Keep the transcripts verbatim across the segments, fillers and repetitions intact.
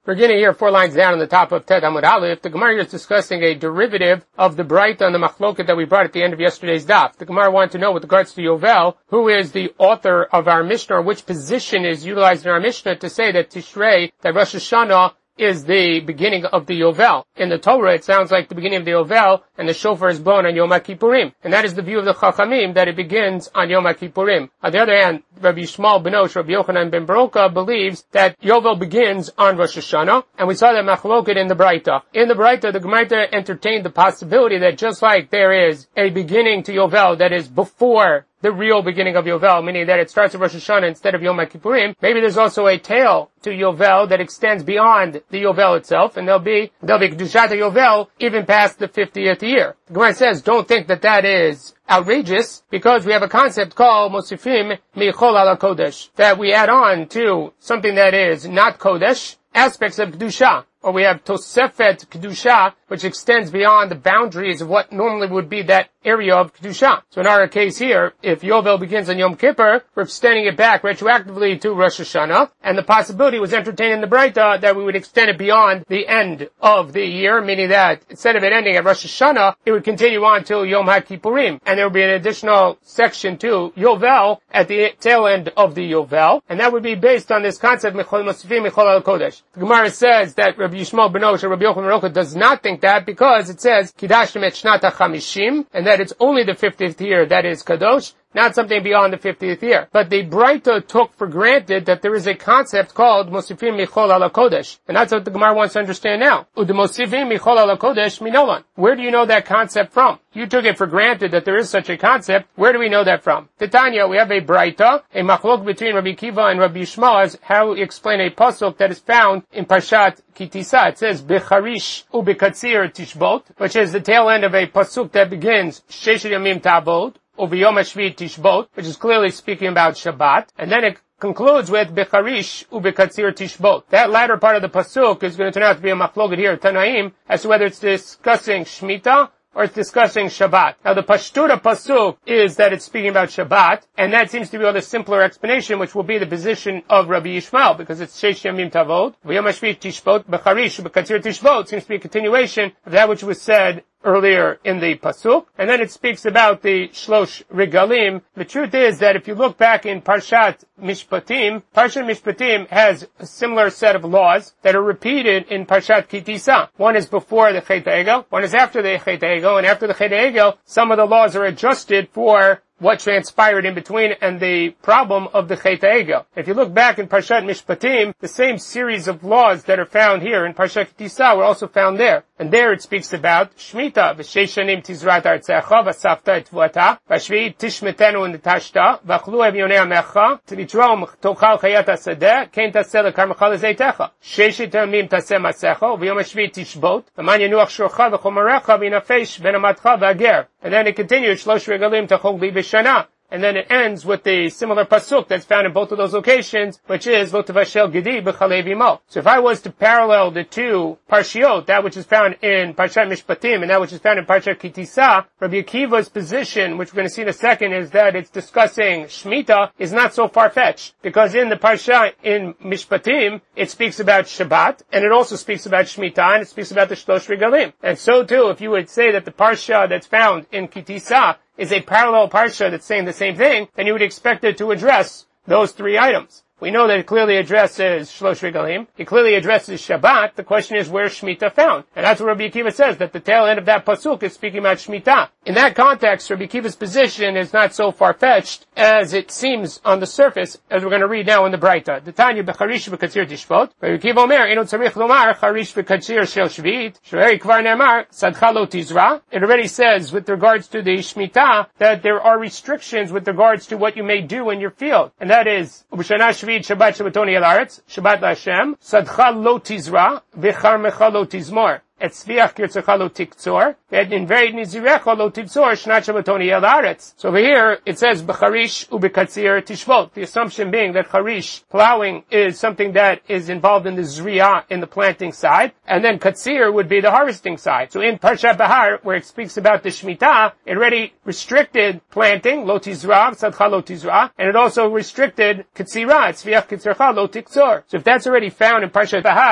Beginning here, four lines down on the top of Tet Amud Aleph, the Gemara is discussing a derivative of the Braita and the Machloket that we brought at the end of yesterday's daf. The Gemara wanted to know with regards to Yovel, who is the author of our Mishnah, or which position is utilized in our Mishnah to say that Tishrei, that Rosh Hashanah, is the beginning of the Yovel. In the Torah, it sounds like the beginning of the Yovel, and the shofar is blown on Yom HaKippurim. And that is the view of the Chachamim, that it begins on Yom HaKippurim. On the other hand, Rabbi Yishmael ben Osh, Rabbi Yochanan ben Baroka believes that Yovel begins on Rosh Hashanah, and we saw that Machloket in the Braita. In the Braita, the Gemara entertained the possibility that just like there is a beginning to Yovel that is before the real beginning of Yovel, meaning that it starts at Rosh Hashanah instead of Yom HaKippurim, maybe there's also a tail to Yovel that extends beyond the Yovel itself, and there'll be, there'll be Kedushat Yovel even past the fiftieth year. The Gemara says, don't think that that is outrageous, because we have a concept called Mosifim Michol Ala Kodesh, that we add on to something that is not Kodesh, aspects of Kedusha. Or we have Tosefet Kedusha, which extends beyond the boundaries of what normally would be that area of Kedusha. So in our case here, if Yovel begins on Yom Kippur, we're extending it back retroactively to Rosh Hashanah, and the possibility was entertained in the Braita that we would extend it beyond the end of the year, meaning that instead of it ending at Rosh Hashanah, it would continue on till Yom HaKippurim, and there would be an additional section to Yovel at the tail end of the Yovel, and that would be based on this concept, Mechol Mosifim Mechol Al Kodesh. The Gemara says that Rabbi Yishmael ben Osh or Rabbi Yochanan ben Baroka does not think that, because it says Kidashtem et Shnat HaChamishim, and that it's only the fiftieth year that is Kadosh, not something beyond the fiftieth year. But the Braita took for granted that there is a concept called Mosifim Michol Ala Kodesh, and that's what the Gemara wants to understand now. Ude Mosifim Michol Ala Kodesh Minolan. Where do you know that concept from? You took it for granted that there is such a concept. Where do we know that from? Titania, we have a Braita, a machlok between Rabbi Kiva and Rabbi Yishmael as how we explain a pasuk that is found in Parshat Kitisa. It says Becharish Ubekatzir Tishbot, which is the tail end of a pasuk that begins Sheshet Yamim Ta'bod Ubiyom Hashvi Tishbot, which is clearly speaking about Shabbat, and then it concludes with Becharish Ubekatzir Tishbot. That latter part of the pasuk is going to turn out to be a machloket here, Tanaim, as to whether it's discussing Shemitah or it's discussing Shabbat. Now the Pashtura pasuk is that it's speaking about Shabbat, and that seems to be the simpler explanation, which will be the position of Rabbi Yishmael, because it's Shesh Yamim Tavod, V'yom Hashvi Tishbot, Becharish Ubekatzir Tishbot, seems to be a continuation of that which was said earlier in the pasuk, and then it speaks about the Shlosh Regalim. The truth is that if you look back in Parshat Mishpatim, Parshat Mishpatim has a similar set of laws that are repeated in Parshat Kitisa. One is before the Chet HaEgel, one is after the Chet HaEgel, and after the Chet HaEgel, some of the laws are adjusted for what transpired in between and the problem of the Chet HaEgel. If you look back in Parshat Mishpatim, the same series of laws that are found here in Parshat Kitisa were also found there. And there it speaks about Shemitah, V'sheish shanim tizrat artzecha, v'safta et tvuata, v'shvi'it tishmetenu v'nitashta, v'achlu evyonei amecha, t'nitrom tochal chayat hasadeh, kein taseh lekarmecha lezeitecha. Sheishet yamim taseh masecha, v'yom hashvi'it tishbot, v'man yenuach shorcha v'chomarecha, v'inafesh ben amatcha v'ager. And then it continues, Shlosh regalim tachol li b'shana. And then it ends with the similar pasuk that's found in both of those locations, which is Lo tevashel gedi b'chalev imo. So if I was to parallel the two parshiot, that which is found in Parshat Mishpatim and that which is found in Parshat Kitisa, Rabbi Akiva's position, which we're going to see in a second, is that it's discussing Shemitah, is not so far-fetched. Because in the Parsha, in Mishpatim, it speaks about Shabbat, and it also speaks about Shemitah, and it speaks about the Shlosh Regalim. And so too, if you would say that the Parsha that's found in Kitisa is a parallel parsha that's saying the same thing, then you would expect it to address those three items. We know that it clearly addresses Shlosh Regalim. It clearly addresses Shabbat. The question is, where's Shemitah found? And that's what Rabbi Akiva says, that the tail end of that pasuk is speaking about Shemitah. In that context, Rabbi Akiva's position is not so far-fetched as it seems on the surface, as we're going to read now in the Braita. The Tanya b'charish v'katzir tishbot. Rabbi Akiva omer, eno tzarich lomar, charish v'katzir shel shvit. Shre'ei kvar ne'amar, sadcha lo tizra. It already says, with regards to the Shemitah, that there are restrictions with regards to what you may do in your field. And that is, U'b'shana Shabbat Shabbatoni El Aretz, Shabbat LaHashem, Sadcha Lo Tizra, V'charmecha Lo Tizmor. Et tzviach kirtzecha lo tiktzor, et invade nizirecha lo tivzor, shnat shabbatoni el aretz. So over here, it says, b'charish ubekatzir tishvot. The assumption being that charish, plowing, is something that is involved in the zriya, in the planting side, and then katzir would be the harvesting side. So in Parshat Bahar, where it speaks about the Shemitah, it already restricted planting, lo tizra, sadcha lo tizra, and it also restricted katzira, et tzviach kirtzecha lo tiktzor. So if that's already found in Parshat Bahar,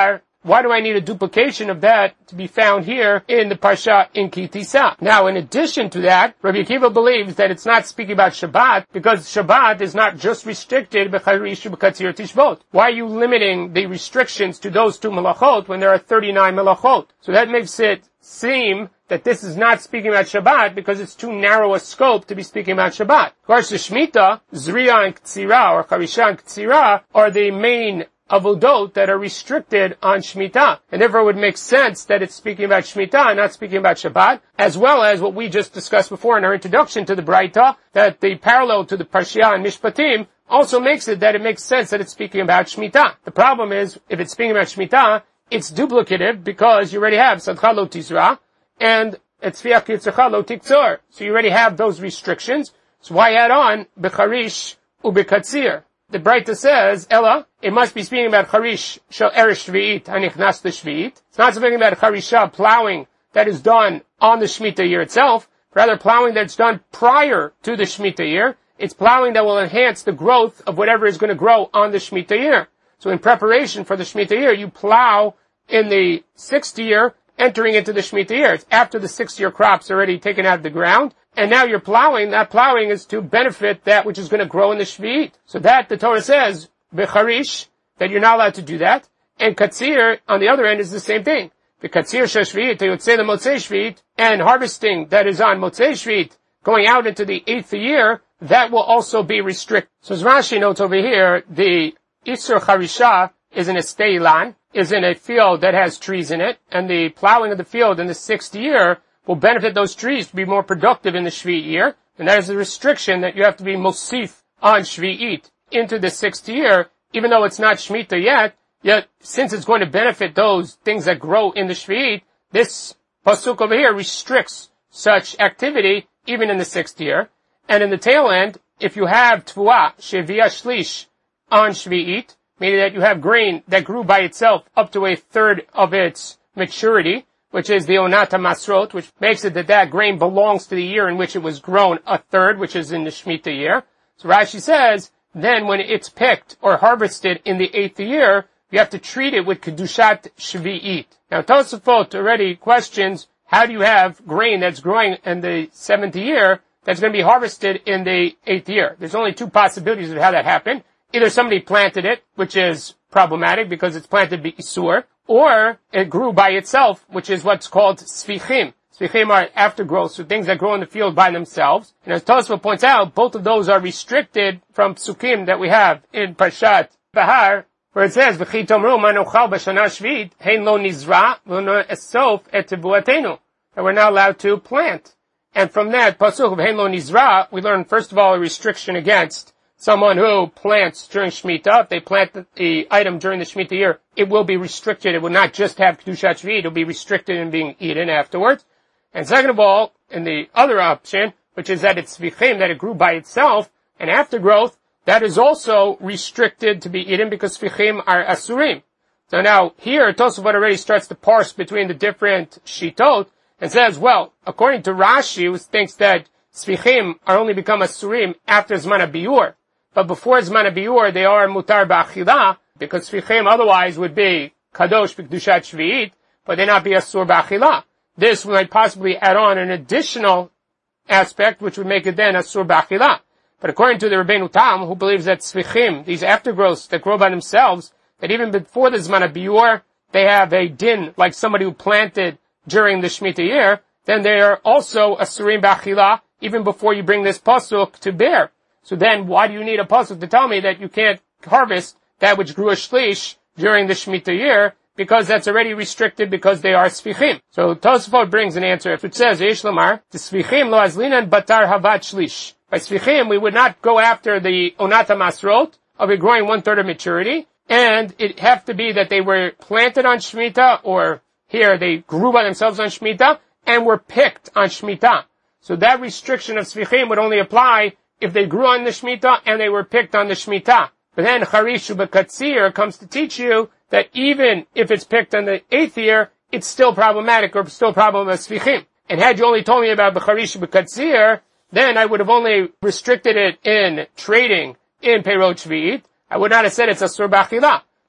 why do I need a duplication of that to be found here in the Parsha in Ki Tisa? Now, in addition to that, Rabbi Akiva believes that it's not speaking about Shabbat, because Shabbat is not just restricted b'charish u'b'katzir tishbot. Why are you limiting the restrictions to those two melachot when there are thirty-nine melachot? So that makes it seem that this is not speaking about Shabbat because it's too narrow a scope to be speaking about Shabbat. Of course, the Shemitah, Zriya and Ktsira, or Charisha and Ktsira, are the main avodot that are restricted on Shemitah. And therefore it would make sense that it's speaking about Shemitah and not speaking about Shabbat, as well as what we just discussed before in our introduction to the Braita, that the parallel to the Parsha and Mishpatim also makes it that it makes sense that it's speaking about Shemitah. The problem is, if it's speaking about Shemitah, it's duplicative because you already have Sadcha Lo Tizra and Etzviach Yitzchak Lo Tiktzor. So you already have those restrictions. So why add on Becharish Ubekatzir? The Braita says, Ella, it must be speaking about Charish Shel Eresh Shvi'it Hanichnas L'Shvi'it. It's not speaking about Charisha, plowing that is done on the Shemitah year itself, rather plowing that's done prior to the Shemitah year. It's plowing that will enhance the growth of whatever is going to grow on the Shemitah year. So in preparation for the Shemitah year, you plow in the sixth year, entering into the Shemitah year. It's after the sixth year crop's already taken out of the ground, and now you're plowing. That plowing is to benefit that which is going to grow in the Shvi'it. So that, the Torah says, Becharish, that you're not allowed to do that. And Katzir, on the other end, is the same thing. The Katzir Shel Shvi'it, they would say the Motzei Shvi'it, and harvesting that is on Motzei Shvi'it, going out into the eighth year, that will also be restricted. So as Rashi notes over here, the Isur Charisha is in a steilan, is in a field that has trees in it, and the plowing of the field in the sixth year will benefit those trees to be more productive in the Shvi'it year, and that is a restriction that you have to be Mosif on Shvi'it into the sixth year, even though it's not Shemitah yet, yet since it's going to benefit those things that grow in the Shvi'it, this pasuk over here restricts such activity even in the sixth year. And in the tail end, if you have Tvuah, Shevia Shlish, on Shvi'it, meaning that you have grain that grew by itself up to a third of its maturity, which is the Onata Masrot, which makes it that that grain belongs to the year in which it was grown, a third, which is in the Shemitah year. So Rashi says, then when it's picked or harvested in the eighth year, you have to treat it with Kedushat Shvi'it. Now Tosafot already questions, how do you have grain that's growing in the seventh year that's going to be harvested in the eighth year? There's only two possibilities of how that happened. Either somebody planted it, which is problematic because it's planted by Isur, or it grew by itself, which is what's called Svichim. Svichim are aftergrowth, so things that grow in the field by themselves. And as Tosfot points out, both of those are restricted from Psukim that we have in Parshat Bahar, where it says, V'chi tomru manochal b'shana shvit, hein lo nizra, v'no esof et tebuatenu, that we're not allowed to plant. And from that, pasuk of hein lo nizra, we learn, first of all, a restriction against someone who plants during Shemitah. If they plant the, the item during the Shemitah year, it will be restricted. It will not just have Kedushat Shvi'it, it will be restricted in being eaten afterwards. And second of all, in the other option, which is that it's Svichim, that it grew by itself, and aftergrowth, that is also restricted to be eaten because Svichim are Asurim. So now, here, Tosafot already starts to parse between the different Shitot, and says, well, according to Rashi, who thinks that Svichim are only become Asurim after Zman HaBiur, but before Zman HaBiur, they are Mutar Ba'achila, because Svichim otherwise would be Kadosh B'Kedushat Shvi'it, but they not be Asur Ba'achila. This might possibly add on an additional aspect, which would make it then Asur Ba'achila. But according to the Rabbeinu Tam, who believes that Svichim, these aftergrowths that grow by themselves, that even before the Zman HaBiur, they have a din, like somebody who planted during the Shemitah year, then they are also Asurim Ba'achila, even before you bring this pasuk to bear. So then, why do you need a pasuk to tell me that you can't harvest that which grew a shlish during the Shemitah year? Because that's already restricted because they are Svichim. So Tosafot brings an answer, which says, Yesh Lamar, the Svichim lo azlinan batar havat shlish. By Svichim, we would not go after the Onata Masrot of it growing one third of maturity, and it have to be that they were planted on Shemitah, or here they grew by themselves on Shemitah, and were picked on Shemitah. So that restriction of Svichim would only apply if they grew on the Shemitah and they were picked on the Shemitah. But then Charish Ubekatzir comes to teach you that even if it's picked on the eighth year, it's still problematic or still a problem of Svichim. And had you only told me about Charish Ubekatzir, then I would have only restricted it in trading in Peirot Shvi'it. I would not have said it's Asur Ba'achila.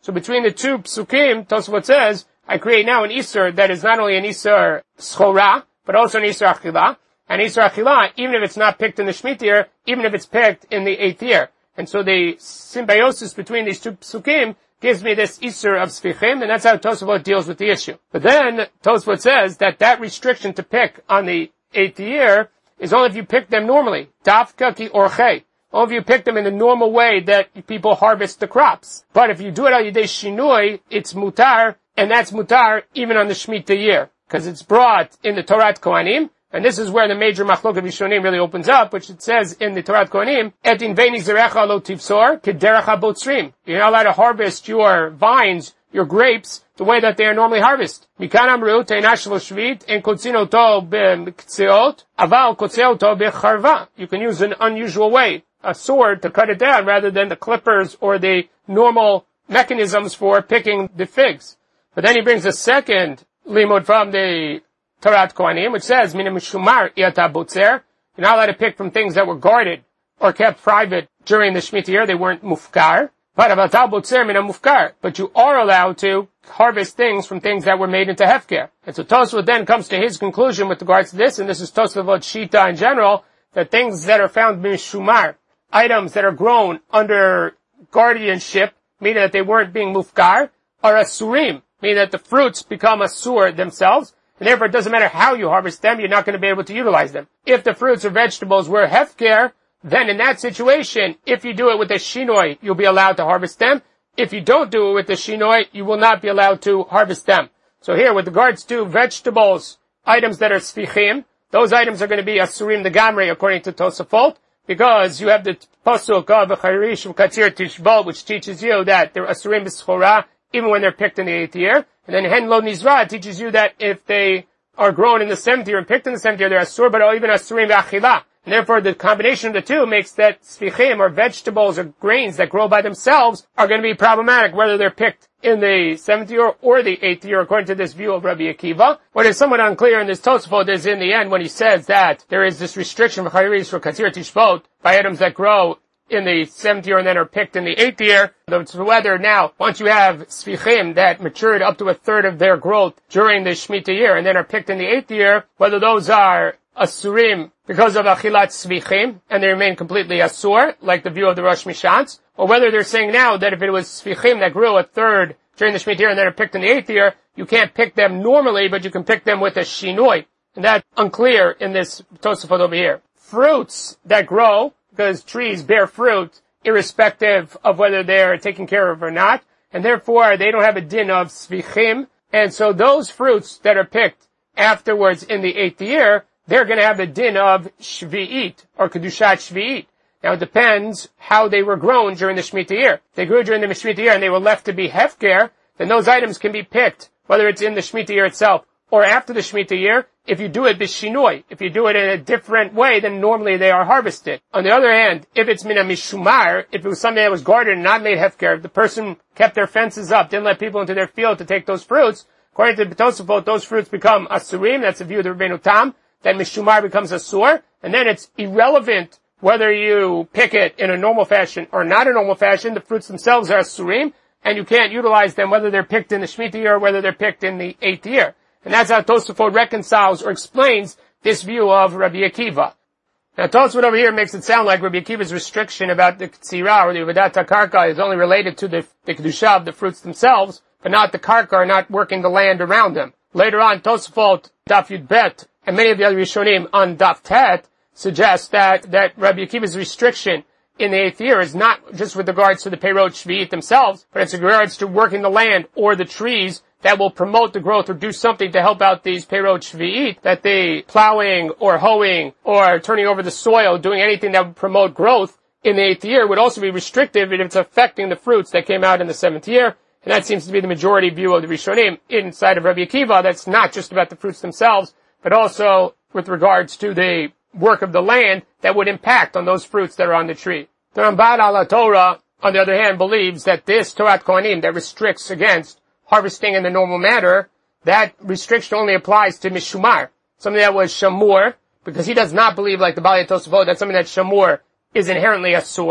So between the two psukim, Tosfot says, I create now an Isser that is not only an Isser Schora, but also an Isser Achila. And Isser Achila, even if it's not picked in the Shemitah year, even if it's picked in the eighth year. And so the symbiosis between these two psukim gives me this Isser of Sfichim, and that's how Tosfot deals with the issue. But then, Tosfot says that that restriction to pick on the eighth year is only if you pick them normally. Dafka ki orchei. Only if you pick them in the normal way that people harvest the crops. But if you do it al yidei shinui, it's mutar, and that's mutar even on the Shemitah year. Because it's brought in the Torat Kohanim, and this is where the major machlok of Rishonim really opens up, which it says in the Torat Kohanim, Et in veini zerecha lo tivsor, kederech habotzrim. You're not allowed to harvest your vines, your grapes, the way that they are normally harvested. Mikan amru teinash lo shvit, en kotzin oto b'ktzeot, aval kotzeh oto b'charva. You can use an unusual way, a sword, to cut it down, rather than the clippers or the normal mechanisms for picking the figs. But then he brings a second limud from the Torat Kohanim, which says, Mina mishumar iata botzer. You're not allowed to pick from things that were guarded or kept private during the Shemitah year. They weren't mufkar. But avatal botzer mina mufkar. But you are allowed to harvest things from things that were made into hefker. And so Tosfot then comes to his conclusion with regards to this, and this is Tosfot Shita in general, that things that are found mishumar, items that are grown under guardianship, meaning that they weren't being mufkar, are asurim, meaning that the fruits become asur themselves, and therefore it doesn't matter how you harvest them, you're not going to be able to utilize them. If the fruits or vegetables were hefker, then in that situation, if you do it with a shinoi, you'll be allowed to harvest them. If you don't do it with the shinoi, you will not be allowed to harvest them. So here, with regards to vegetables, items that are sfichim, those items are going to be asurim the gamri, according to Tosafot, because you have the pasuk of Charish Katzir Tishbol, which teaches you that they're asurim b'schora, even when they're picked in the eighth year. And then Hen Lo Nizra teaches you that if they are grown in the seventh year and picked in the seventh year, they're asur, but even asurim v'achila. And therefore, the combination of the two makes that sfichim, or vegetables, or grains that grow by themselves, are going to be problematic, whether they're picked in the seventh year or the eighth year, according to this view of Rabbi Akiva. What is somewhat unclear in this Tosfot is in the end when he says that there is this restriction for Chayris for Katzir Tishbot by items that grow in the seventh year and then are picked in the eighth year. Whether now, once you have sfichim that matured up to a third of their growth during the Shemitah year and then are picked in the eighth year, whether those are asurim because of achilat svichim, and they remain completely asur, like the view of the Rosh Mishans, or whether they're saying now that if it was svichim that grew a third during the Shemitah year and then are picked in the eighth year, you can't pick them normally, but you can pick them with a shinoi. And that's unclear in this Tosafot over here. Fruits that grow, because trees bear fruit, irrespective of whether they're taken care of or not, and therefore they don't have a din of svichim, and so those fruits that are picked afterwards in the eighth year, they're going to have the din of shvi'it, or kedushat shvi'it. Now it depends how they were grown during the Shemitah year. If they grew during the Shemitah year and they were left to be hefker, then those items can be picked, whether it's in the Shemitah year itself or after the Shemitah year, if you do it bishinoi, if you do it in a different way than normally they are harvested. On the other hand, if it's mina mishumar, if it was something that was guarded and not made hefker, if the person kept their fences up, didn't let people into their field to take those fruits, according to the Tosafot, those fruits become asurim, that's the view of the Rebbeinu Tam, then mishumar becomes asur, and then it's irrelevant whether you pick it in a normal fashion or not a normal fashion, the fruits themselves are asurim, and you can't utilize them whether they're picked in the Shemitah year or whether they're picked in the eighth year. And that's how Tosafot reconciles or explains this view of Rabbi Akiva. Now Tosafot over here makes it sound like Rabbi Akiva's restriction about the Ktsira or the Uvadat HaKarka is only related to the, the Kedusha of the fruits themselves, but not the Karka, or not working the land around them. Later on, Tosafot, Daf Yud Bet, and many of the other Rishonim on Daf Tet suggest that, that Rabbi Akiva's restriction in the eighth year is not just with regards to the Peirot Shvi'it themselves, but it's with regards to working the land or the trees that will promote the growth or do something to help out these Peirot Shvi'it, that they plowing or hoeing or turning over the soil, doing anything that would promote growth in the eighth year would also be restrictive if it's affecting the fruits that came out in the seventh year. And that seems to be the majority view of the Rishonim inside of Rabbi Akiva. That's not just about the fruits themselves, but also with regards to the work of the land that would impact on those fruits that are on the tree. The Ramban al Torah, on the other hand, believes that this Torat Kohanim that restricts against harvesting in the normal manner, that restriction only applies to mishumar, something that was shamur, because he does not believe, like the Baalei Tosafot, that something that shamur is inherently asur,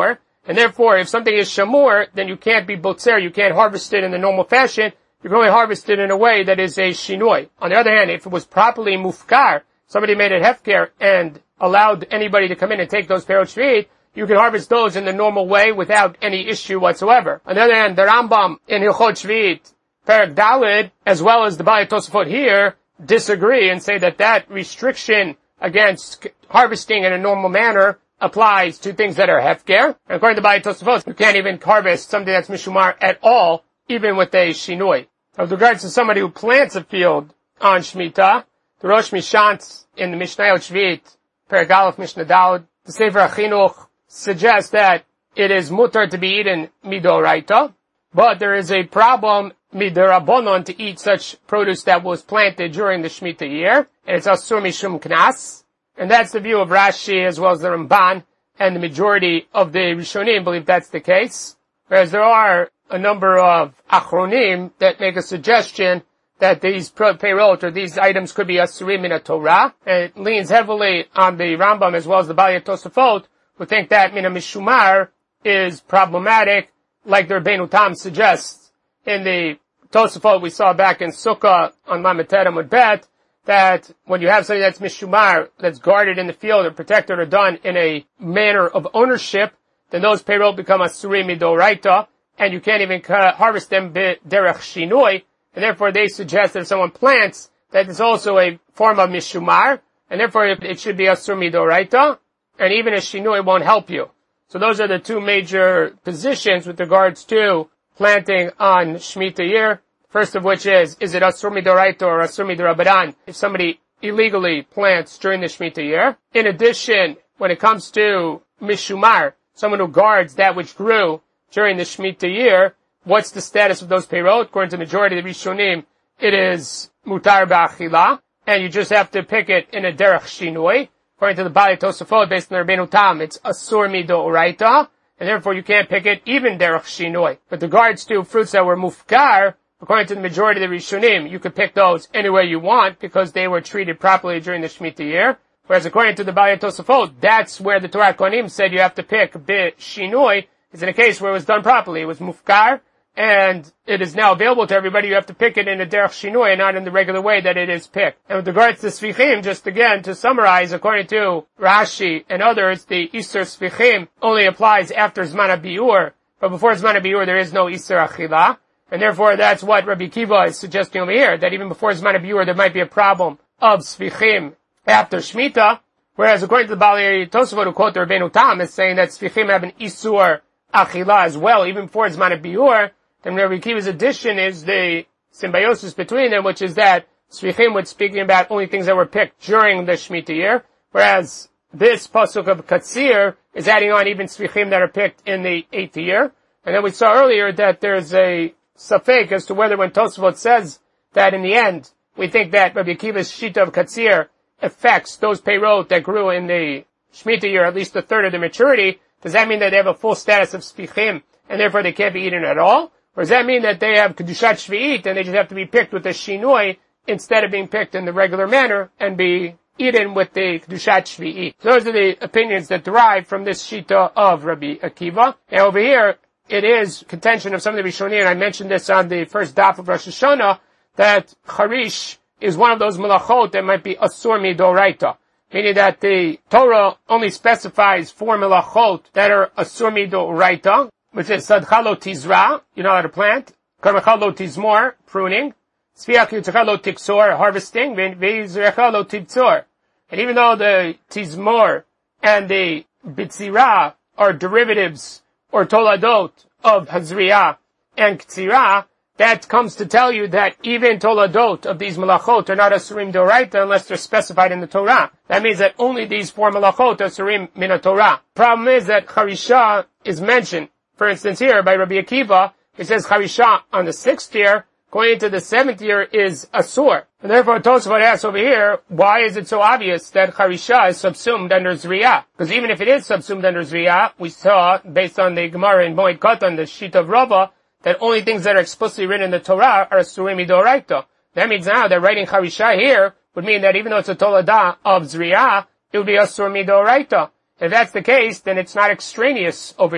And therefore, if something is shamur, then you can't be botzer, you can't harvest it in the normal fashion. You can only harvest it in a way that is a shinoi. On the other hand, if it was properly mufkar, somebody made it hefker and allowed anybody to come in and take those perot shvi'it, you can harvest those in the normal way without any issue whatsoever. On the other hand, the Rambam in Hilchot Shvi'it, Perek Daled, as well as the Baalei Tosafot here, disagree and say that that restriction against harvesting in a normal manner applies to things that are hefker. And according to the Baalei Tosafot, you can't even harvest something that's mishumar at all, even with a shinoi. With regards to somebody who plants a field on Shemitah, the Rosh Mishant in the Mishnayot Shvi'it, Perek Aleph Mishnah Daled, the Sefer HaChinuch suggests that it is mutar to be eaten midoraita, but there is a problem midarabonon to eat such produce that was planted during the Shemitah year, and it's asur mishum knas, and that's the view of Rashi as well as the Ramban, and the majority of the Rishonim believe that's the case, whereas there are a number of achronim that make a suggestion that these perot or these items could be asurim in a Torah, and it leans heavily on the Rambam as well as the Baalei Tosafot, who think that mina mishumar is problematic, like the Rabbeinu Tam suggests in the Tosafot we saw back in Sukkah on Lamed Tet Amud Bet, that when you have something that's mishumar, that's guarded in the field or protected or done in a manner of ownership, then those perot become asurim midoraita, and you can't even harvest them derech shinoi, and therefore they suggest that if someone plants, that it's also a form of mishumar, and therefore it should be asur midoraita, and even a shinoi won't help you. So those are the two major positions with regards to planting on Shemitah year. First of which is, is it asur midoraita or asur midorabanan if somebody illegally plants during the Shemitah year? In addition, when it comes to mishumar, someone who guards that which grew during the Shemitah year, what's the status of those perot? According to the majority of the Rishonim, it is mutar ba'achila, and you just have to pick it in a derech shinoi. According to the Baalei Tosafot, based on the Rabbeinu Tam, it's asur midoraita, and therefore you can't pick it even derech shinoi. With regards to fruits that were mufkar, according to the majority of the Rishonim, you could pick those any way you want because they were treated properly during the Shemitah year. Whereas according to the Baalei Tosafot, that's where the Torah Kohanim said you have to pick bit shinoi, is in a case where it was done properly. It was mufkar, and it is now available to everybody. You have to pick it in a derech shinoi and not in the regular way that it is picked. And with regards to svichim, just again to summarize, according to Rashi and others, the Isur svichim only applies after Zman HaBiur, but before Zman HaBiur there is no Isur Achila, and therefore that's what Rabbi Akiva is suggesting over here, that even before Zman HaBiur there might be a problem of svichim after Shemitah, whereas according to the Baalei Tosafot who quote the Rabbeinu Tam is saying that svichim have an Isur Achila as well, even before Zman HaBiur. Then Rabbi Akiva's addition is the symbiosis between them, which is that Svichim was speaking about only things that were picked during the Shemitah year, whereas this pasuk of Katsir is adding on even Svichim that are picked in the eighth year. And then we saw earlier that there's a safek as to whether when Tosafot says that in the end, we think that Rabbi Akiva's Shita of Katsir affects those perot that grew in the Shemitah year, at least a third of the maturity. Does that mean that they have a full status of Svichim and therefore they can't be eaten at all? Or does that mean that they have Kedushat Shvi'it and they just have to be picked with a shinoi instead of being picked in the regular manner and be eaten with the Kedushat Shvi'it? So those are the opinions that derive from this Shita of Rabbi Akiva. And over here, it is contention of some of the Rishonim, and I mentioned this on the first daf of Rosh Hashanah, that Charish is one of those melachot that might be asur midoraita. Meaning that the Torah only specifies four melachot that are asur midoraita, which is sadcha lo tizra, you know how to plant, karmecha lo tizmor, pruning, tzviach yutzecha lo tiksor, harvesting, ve'yizrecha lo tibtzor. And even though the tizmor and the bitzira are derivatives or toladot of hazriah and ktsira, that comes to tell you that even toladot of these malachot are not asurim doraita unless they're specified in the Torah. That means that only these four malachot are asurim min Torah. Problem is that charisha is mentioned. For instance, here by Rabbi Akiva, it says charisha on the sixth year, going into the seventh year is asur. And therefore, Tosafot asks over here, why is it so obvious that charisha is subsumed under zriyah? Because even if it is subsumed under zriyah, we saw, based on the Gemara in Moed Katan, the sheet of Rava, that only things that are explicitly written in the Torah are asurim midoraita. That means now that writing charisha here would mean that even though it's a toladah of zriyah, it would be asur midoraita. If that's the case, then it's not extraneous over here,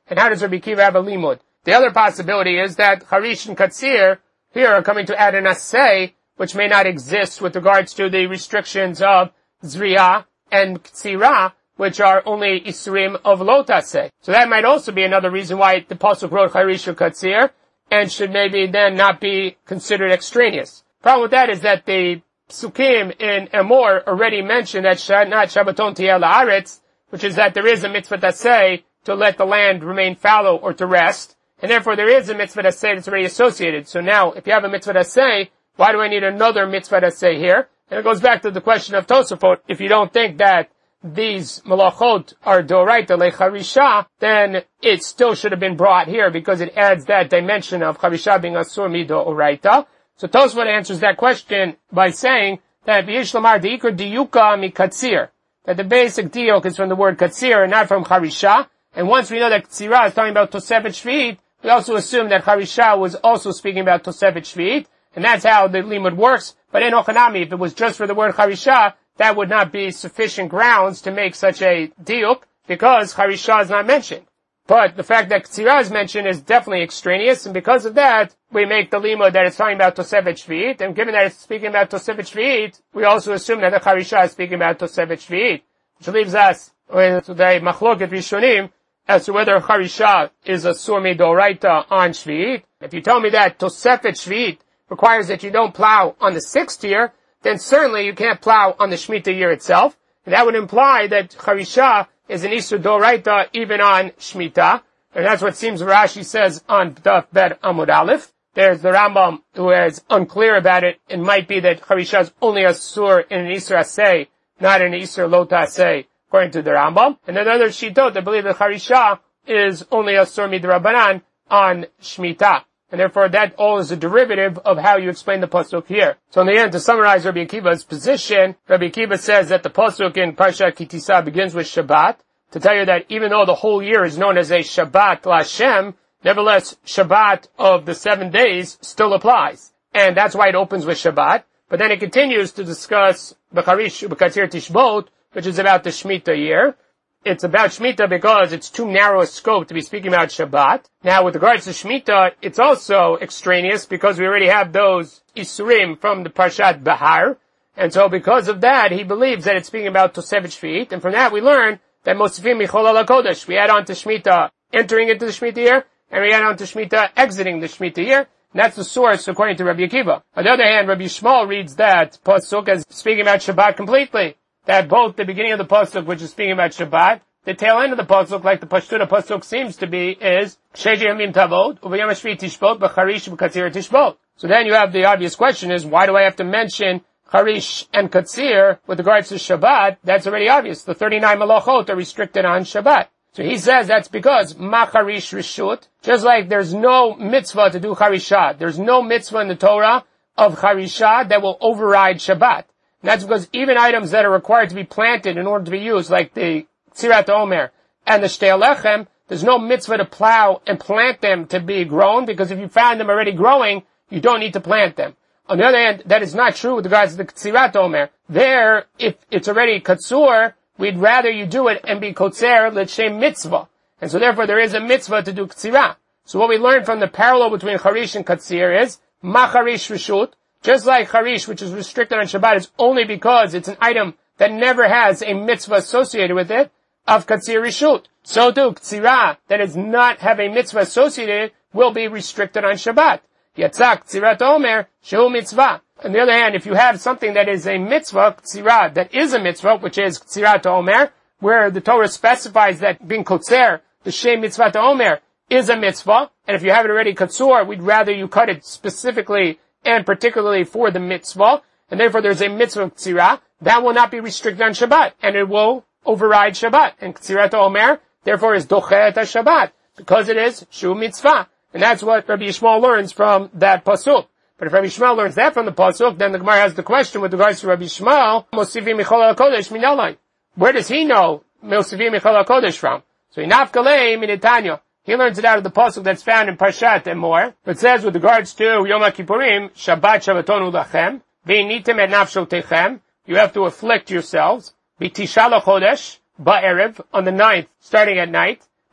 And how does Rabbi Akiva have a limud? The other possibility is that Harish and Katsir here are coming to add an assay, which may not exist with regards to the restrictions of Zriya and Ktsira, which are only Isurim of Lotase. So that might also be another reason why the Pasuk wrote Harish or Katsir, and should maybe then not be considered extraneous. Problem with that is that the Psukim in Emor already mentioned that not Shabbaton Tiyeh La'aretz, which is that there is a mitzvah taseh to let the land remain fallow or to rest, and therefore there is a mitzvah taseh that's already associated. So now, if you have a mitzvah taseh, why do I need another mitzvah taseh here? And it goes back to the question of Tosafot. If you don't think that these malachot are doraita lecharisha, then it still should have been brought here because it adds that dimension of charisha being asur mido oraita. So Tosafot answers that question by saying that v'yish lamar deikar diyuka mikatzir, that the basic diuk is from the word katzir and not from charisha. And once we know that katzira is talking about tosefet shvi'it, we also assume that charisha was also speaking about tosefet shvi'it, and that's how the limud works. But in Ochanami, if it was just for the word charisha, that would not be sufficient grounds to make such a diuk, because charisha is not mentioned. But the fact that Ktsira is mentioned is definitely extraneous, and because of that, we make the limud that it's talking about Tosefet Shvi'it, and given that it's speaking about Tosefet Shvi'it, we also assume that the Charisha is speaking about Tosefet Shvi'it, which leaves us with the Machloket Rishonim as to whether Charisha is a Sur Midoraita on Shvi'it. If you tell me that Tosefet Shvi'it requires that you don't plow on the sixth year, then certainly you can't plow on the Shemitah year itself, and that would imply that Charisha is an Isur Doraita even on Shemitah, and that's what seems Rashi says on Daf Bet Amud Aleph. There's the Rambam who is unclear about it. It might be that Charisha is only a Sur in an Isur Aseh, not in an Isur Lota Aseh, according to the Rambam. And then other Shitot that believe that Charisha is only a Sur Midrabanan on Shemitah. And therefore that all is a derivative of how you explain the Pasuk here. So in the end, to summarize Rabbi Akiva's position, Rabbi Akiva says that the Pasuk in Parshat Kitisa begins with Shabbat, to tell you that even though the whole year is known as a Shabbat L'Hashem, nevertheless Shabbat of the seven days still applies. And that's why it opens with Shabbat. But then it continues to discuss B'charish B'katzir Tishbot, which is about the Shemitah year. It's about Shemitah because it's too narrow a scope to be speaking about Shabbat. Now, with regards to Shemitah, it's also extraneous because we already have those Isurim from the Parshat Bahar. And so because of that, he believes that it's speaking about Tosefet Shvi'it. And from that we learn that Mosifim Michol Al HaKodesh, we add on to Shemitah entering into the Shemitah year, and we add on to Shemitah exiting the Shemitah year. And that's the source according to Rabbi Akiva. On the other hand, Rabbi Shmuel reads that Pasuk as speaking about Shabbat completely. That both the beginning of the Pasuk, which is speaking about Shabbat, the tail end of the Pasuk, like the Pashtuta Pasuk seems to be, is Sheji Yamim Tavot, Uvayam Shvi Tishbot, B'charish B'katzir Tishbot. So then you have the obvious question is, why do I have to mention Charish and Katzir with regards to Shabbat? That's already obvious. The thirty-nine Malachot are restricted on Shabbat. So he says that's because Ma Charish Rishut, just like there's no mitzvah to do Charisha, there's no mitzvah in the Torah of Charisha that will override Shabbat. And that's because even items that are required to be planted in order to be used, like the Tzirat Omer and the Shtei Lechem, there's no mitzvah to plow and plant them to be grown, because if you find them already growing, you don't need to plant them. On the other hand, that is not true with regards to the Tzirat Omer. There, if it's already Katsur, we'd rather you do it and be Kotzer L'Shem Mitzvah. And so therefore there is a mitzvah to do Ktsira. So what we learn from the parallel between Charish and Katsir is, Ma Charish Rishut, just like Charish, which is restricted on Shabbat, is only because it's an item that never has a mitzvah associated with it, of Katsir Rishut. So too, Ktsira, that does not have a mitzvah associated, will be restricted on Shabbat. Yatzak Ktsirat Omer, Shehu Mitzvah. On the other hand, if you have something that is a mitzvah, Ktsira, that is a mitzvah, which is Ktsirat Omer, where the Torah specifies that being Kotzer, the Shem Mitzvah Omer, is a mitzvah, and if you have it already Katsur, we'd rather you cut it specifically and particularly for the mitzvah, and therefore there's a mitzvah Ktsira, that will not be restricted on Shabbat, and it will override Shabbat. And Ktsirat Omer, therefore, is Dochet HaShabbat, because it is Shu Mitzvah. And that's what Rabbi Yishmael learns from that Pasuk. But if Rabbi Yishmael learns that from the Pasuk, then the Gemara has the question with regards to Rabbi Yishmael, Mosivim Michol HaKodesh Minalai. Where does he know Mosivim Michol HaKodesh from? So Inaf Galei Minetanya. He learns it out of the Pasuk that's found in Parshat and more. It says with regards to Yom HaKippurim, Shabbat Shabbaton Ulachem, Ve'initem et nafshotechem, you have to afflict yourselves, B'tisha l'chodesh, Ba'erev, on the ninth, starting at night,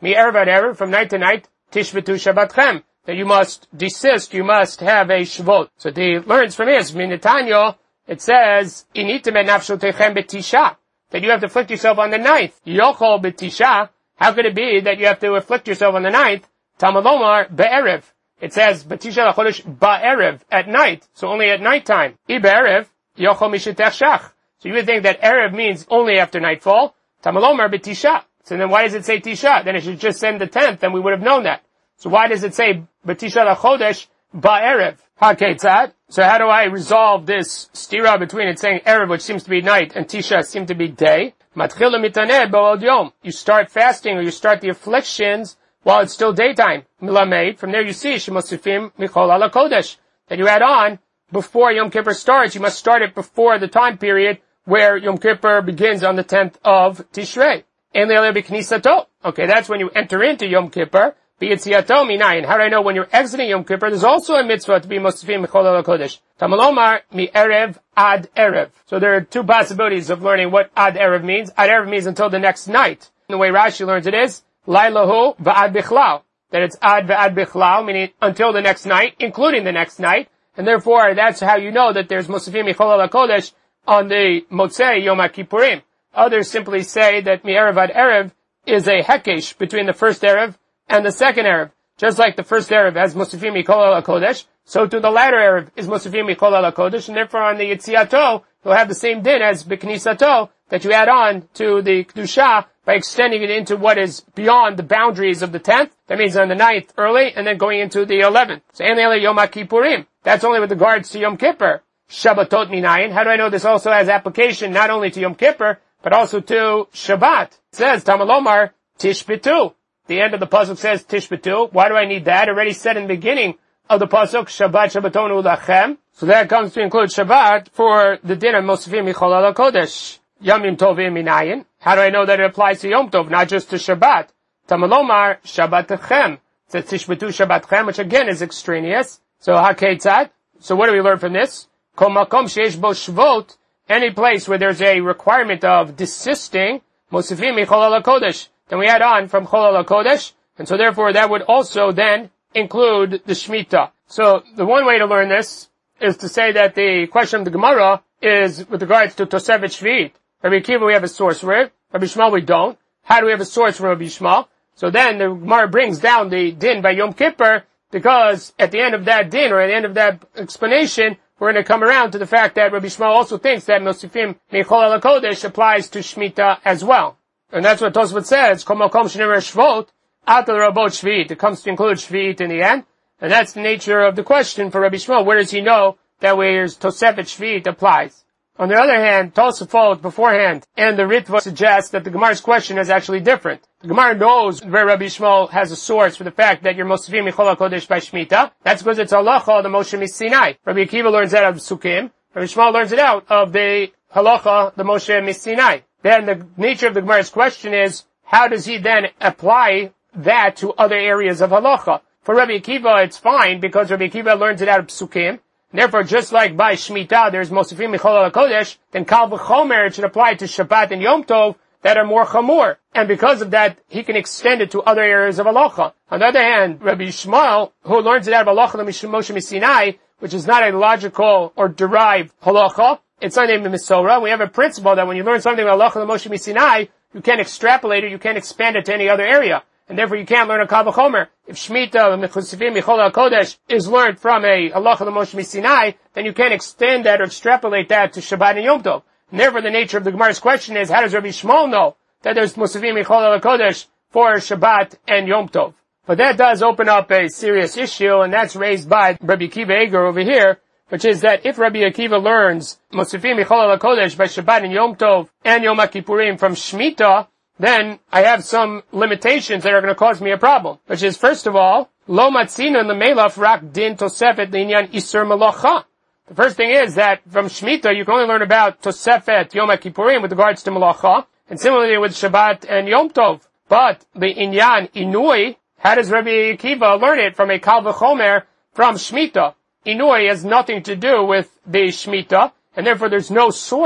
mi erev ad erev, from night to night, tishbetu Shabbatchem, that you must desist, you must have a shvot. So he learns from this, Minitanya, it says, initim et nafshotechem betisha, that you have to afflict yourself on the ninth. Yochol betisha, how could it be that you have to afflict yourself on the ninth? Tamalomar be'erev. It says, betisha lachodesh ba'erev, at night, so only at night time. I be'erev, yochol mishetech shach. So you would think that erev means only after nightfall. Tamalomar betisha. So then why does it say tisha? Then it should just send the tenth, and we would have known that. So why does it say betisha lachodesh ba'erev? HaKetzad. So how do I resolve this stira between it saying erev, which seems to be night, and tisha seem to be day? Matchila mitaneh ba'od yom. You start fasting, or you start the afflictions while it's still daytime. Milamed. From there you see shemosifim michol ala kodesh. That you add on before Yom Kippur starts. You must start it before the time period where Yom Kippur begins on the tenth of Tishrei. En le'aleh b'knisato. Okay, that's when you enter into Yom Kippur. B'yitziato minayin. How do I know when you're exiting Yom Kippur? There's also a mitzvah to be mosifim michol ala kodesh. Tamalomar mi erev ad erev. So there are two possibilities of learning what ad erev means. Ad erev means until the next night. The way Rashi learns it is Lailahu va'ad bichlal. That it's ad va'ad bichlal, meaning until the next night, including the next night. And therefore, that's how you know that there's mosifim michol ala kodesh on the Motzei Yom HaKippurim. Others simply say that mi erev ad erev is a hekesh between the first erev and the second erev. Just like the first erev has mosifim michol ala kodesh, so to the latter erev is mosifim michol ala kodesh, and therefore on the Yitziato, you'll have the same din as b'knisato, that you add on to the Kedusha by extending it into what is beyond the boundaries of the tenth. That means on the ninth early, and then going into the eleventh. So, en ele Yom HaKippurim. That's only with regards to Yom Kippur. Shabbatot minayin. How do I know this also has application not only to Yom Kippur, but also to Shabbat? It says, Tamalomar, Tishbetu. The end of the pasuk says Tishbetu. Why do I need that? Already said in the beginning of the pasuk, Shabbat Shabbatonu lachem. So that comes to include Shabbat for the din of Mosifim Michol ala Kodesh. Yamim Tovim minayin. How do I know that it applies to Yom Tov, not just to Shabbat? Tamalomar, Shabbatechem. It says Tishbetu Shabbatchem, which again is extraneous. So HaKetzad. So what do we learn from this? Kol makom sheyesh bo shvot. Any place where there's a requirement of desisting, Mosifim Michol ala Kodesh. Then we add on from Chol ala Kodesh, and so therefore that would also then include the Shemitah. So the one way to learn this is to say that the question of the Gemara is with regards to Tosefet Shvi'it. Rabbi Akiva we have a source for it. Rabbi Shmuel we don't. How do we have a source for Rabbi Shmuel? So then the Gemara brings down the din by Yom Kippur, because at the end of that din, or at the end of that explanation, we're going to come around to the fact that Rabbi Shmuel also thinks that Mosifim Michol ala Kodesh applies to Shemitah as well. And that's what Tosfot says, Kol makom shenemer shvot, atal rabot shvi'it. It comes to include shvi'it in the end. And that's the nature of the question for Rabbi Shmuel. Where does he know that where Tosefet shvi'it applies? On the other hand, Tosfot beforehand and the Ritva suggest that the Gemara's question is actually different. The Gemara knows where Rabbi Shmuel has a source for the fact that you're Mosifim Michol HaKodesh by Shemitah. That's because it's halacha, the Moshe Misinai. Rabbi Akiva learns that of Sukkim. Rabbi Shmuel learns it out of the halacha, the Moshe Misinai. Then the nature of the Gemara's question is, how does he then apply that to other areas of halacha? For Rabbi Akiva, it's fine, because Rabbi Akiva learns it out of Psukim. Therefore, just like by Shemitah, there's Mosifim Michol ala Kodesh, then Kal v'chomer, it should apply to Shabbat and Yom Tov that are more chamur. And because of that, he can extend it to other areas of halacha. On the other hand, Rabbi Shmuel, who learns it out of halacha, the Moshe Misinai, which is not a logical or derived halacha, it's not named the Misorah. We have a principle that when you learn something about halacha the Moshe Misinai, you can't extrapolate it, you can't expand it to any other area. And therefore you can't learn a Kal v'chomer. If Shemitah, Mechusifim, Michol HaKodesh is learned from a halacha the Moshe Misinai, then you can't extend that or extrapolate that to Shabbat and Yom Tov. And therefore the nature of the Gemara's question is, how does Rabbi Shmuel know that there's Mosifim, Michol HaKodesh for Shabbat and Yom Tov? But that does open up a serious issue, and that's raised by Rabbi Akiva Eger over here, which is that if Rabbi Akiva learns Mosifim Michol HaKodesh by Shabbat and Yom Tov and Yom HaKippurim from Shemitah, then I have some limitations that are going to cause me a problem. Which is, first of all, Lo matzina in the Melaf rak din Tosefet linyan Isur Melacha. The first thing is that from Shemitah you can only learn about Tosefet Yom HaKippurim with regards to Melacha, and similarly with Shabbat and Yom Tov. But the Inyan Inui, how does Rabbi Akiva learn it from a Kal v'chomer from Shemitah? Inui has nothing to do with the Shemitah, and therefore there's no source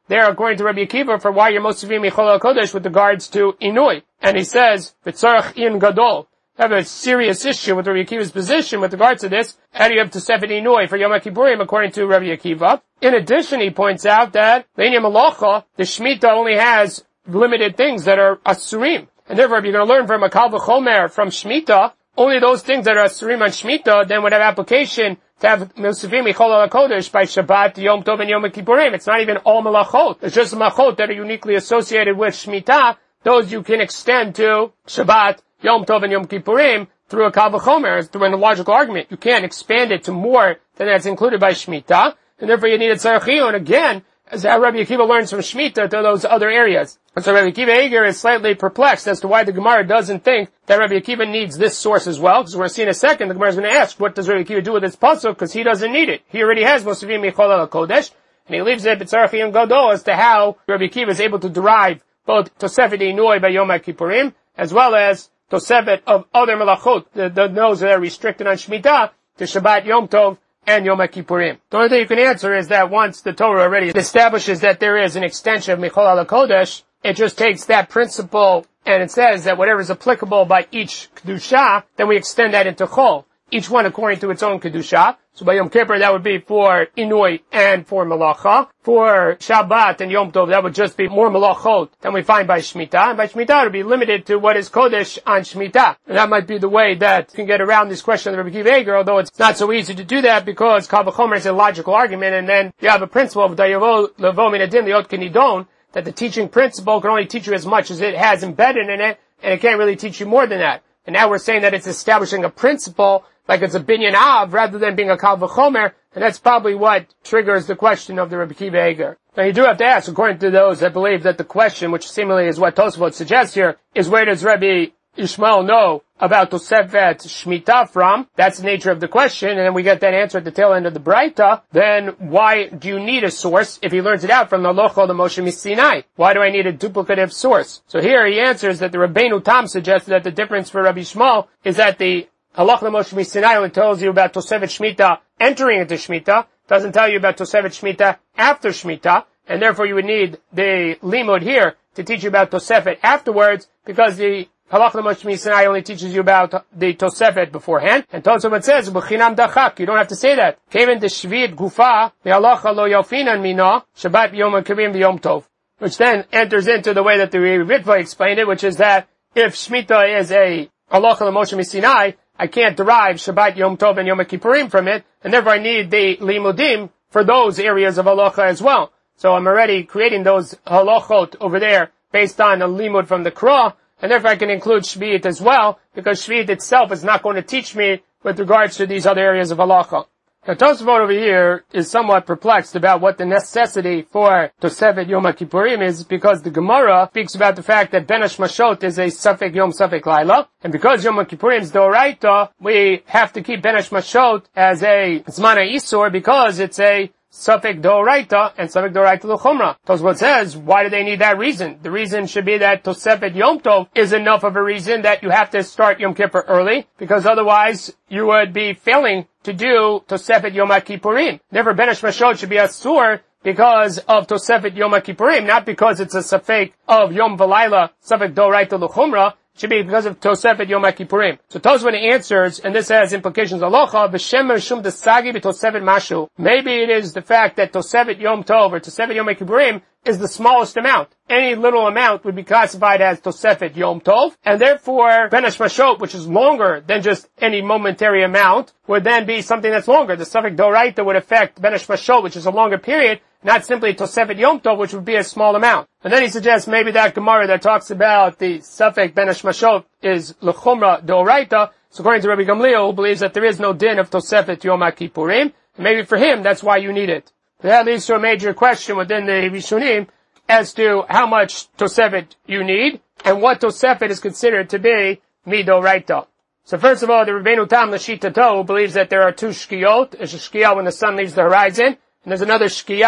there according to Rabbi Akiva for why you're Mosivim Michol HaKodesh with regards to Inui. And he says, V'tzarech in Gadol. Have a serious issue with Rabbi Akiva's position with regards to this. How do you have Tosefet Inui for Yom HaKippurim according to Rabbi Akiva? In addition, he points out that L'Inyan Malacha, the Shemitah only has limited things that are Asurim. And therefore, if you're going to learn from a Kal V'chomer from Shemitah, only those things that are Asurim on Shemitah then would have application to have Mosivim Michol HaKodesh by Shabbat, Yom Tov, and Yom HaKippurim. It's not even all Malachot. It's just Malachot that are uniquely associated with Shemitah. Those you can extend to Shabbat, Yom Tov, and Yom Kippurim through a Kal V'chomer, through a logical argument. You can't expand it to more than that's included by Shemitah, and therefore you need a Tzarech Iyun, again, as how Rabbi Akiva learns from Shemitah to those other areas. And so Rabbi Akiva Eiger is slightly perplexed as to why the Gemara doesn't think that Rabbi Akiva needs this source as well, because we're going to see in a second, the Gemara is going to ask, what does Rabbi Akiva do with this pasuk, because he doesn't need it. He already has Mosivim Michol HaKodesh, and he leaves it B'tzarech Iyun Gadol as to how Rabbi Akiva is able to derive both Tosefet Inui by Yom HaKippurim, as well as Tosefet of other Melachot, the, the, those that are restricted on Shemitah, to Shabbat, Yom Tov, and Yom HaKippurim. The only thing you can answer is that once the Torah already establishes that there is an extension of Michol HaKodesh, it just takes that principle and it says that whatever is applicable by each Kedusha, then we extend that into Chol. Each one according to its own Kedusha. So by Yom Kippur, that would be for Inui and for Malacha. For Shabbat and Yom Tov, that would just be more Malachot than we find by Shemitah. And by Shemitah, it would be limited to what is Kodesh on Shemitah. And that might be the way that you can get around this question of Rabbi Akiva Eiger, although it's not so easy to do that because Kal V'chomer is a logical argument, and then you have a principle of Dayavo Levo Min Adin Liot Kenidon, that the teaching principle can only teach you as much as it has embedded in it, and it can't really teach you more than that. And now we're saying that it's establishing a principle, like it's a binyan av, rather than being a Kal V'chomer, and that's probably what triggers the question of the Rabbi Akiva Eiger. Now you do have to ask, according to those that believe that the question, which seemingly is what Tosfot suggests here, is where does Rabbi Ishmael know about Tosefet Shemitah from? That's the nature of the question, and then we get that answer at the tail end of the Braita. Then why do you need a source if he learns it out from the Lochol the Moshe Misinai? Why do I need a duplicative source? So here he answers that the Rabbeinu Tam suggested that the difference for Rabbi Ishmael is that the Halach the Moshe Misinai only tells you about Tosefet Shemitah entering into Shemitah, doesn't tell you about Tosefet Shemitah after Shemitah, and therefore you would need the Limud here to teach you about Tosefet afterwards, because the Halach Moshe Misinai only teaches you about the Tosefet beforehand. And Tosefet says, B'chinam dachak, you don't have to say that. Kevin de Shvit Gufa, Me'alacha lo yofinan mina, Shabbat Yom HaKippurim Yom Tov. Which then enters into the way that the Ritva explained it, which is that if Shemitah is a Halach Moshe Misinai, I can't derive Shabbat Yom Tov and Yom HaKippurim from it, and therefore I need the Limudim for those areas of Halacha as well. So I'm already creating those Halachot over there based on a Limud from the Krah, and therefore I can include Shvi'it as well, because Shvi'it itself is not going to teach me with regards to these other areas of Halacha. Now Tosfot over here is somewhat perplexed about what the necessity for Tosefet Yom HaKippurim is, because the Gemara speaks about the fact that Ben Hashmashot is a Safek Yom Safek Laila, and because Yom HaKippurim is D'oraita, we have to keep Ben Hashmashot as a Zmana Isur because it's a Safek D'oraita and Safek D'oraita L'chumra. Tosfot says, why do they need that reason? The reason should be that Tosefet Yom Tov is enough of a reason that you have to start Yom Kippur early, because otherwise you would be failing to do Tosefet Yom HaKippurim. Never Ben Hashmashot should be Asur because of Tosefet Yom HaKippurim, not because it's a Safek of Yom V'Laila, Safek D'oraita L'chumra. Should be because of Tosefet Yom HaKippurim. So Tosfot answers, and this has implications alocha, B'shem Rishum Desagi B'Tosefet Mashu. Maybe it is the fact that Tosefet Yom Tov or Tosefet Yom HaKippurim is the smallest amount. Any little amount would be classified as Tosefet Yom Tov, and therefore Ben Hashmashot, which is longer than just any momentary amount, would then be something that's longer. The Safek D'oraita would affect Ben Hashmashot, which is a longer period, not simply Tosefet Yom Tov, which would be a small amount. And then he suggests maybe that Gemara that talks about the Safek Ben Hashmashot is L'chumra D'oraita. So according to Rabbi Gamliel, who believes that there is no din of Tosefet Yom HaKippurim, and maybe for him, that's why you need it. So that leads to a major question within the Rishonim as to how much Tosefet you need, and what Tosefet is considered to be Midoraita. So first of all, the Rabbeinu Tam L'Shitato believes that there are two Shkiyot. There's a Shkiyah when the sun leaves the horizon, and there's another Shkiyah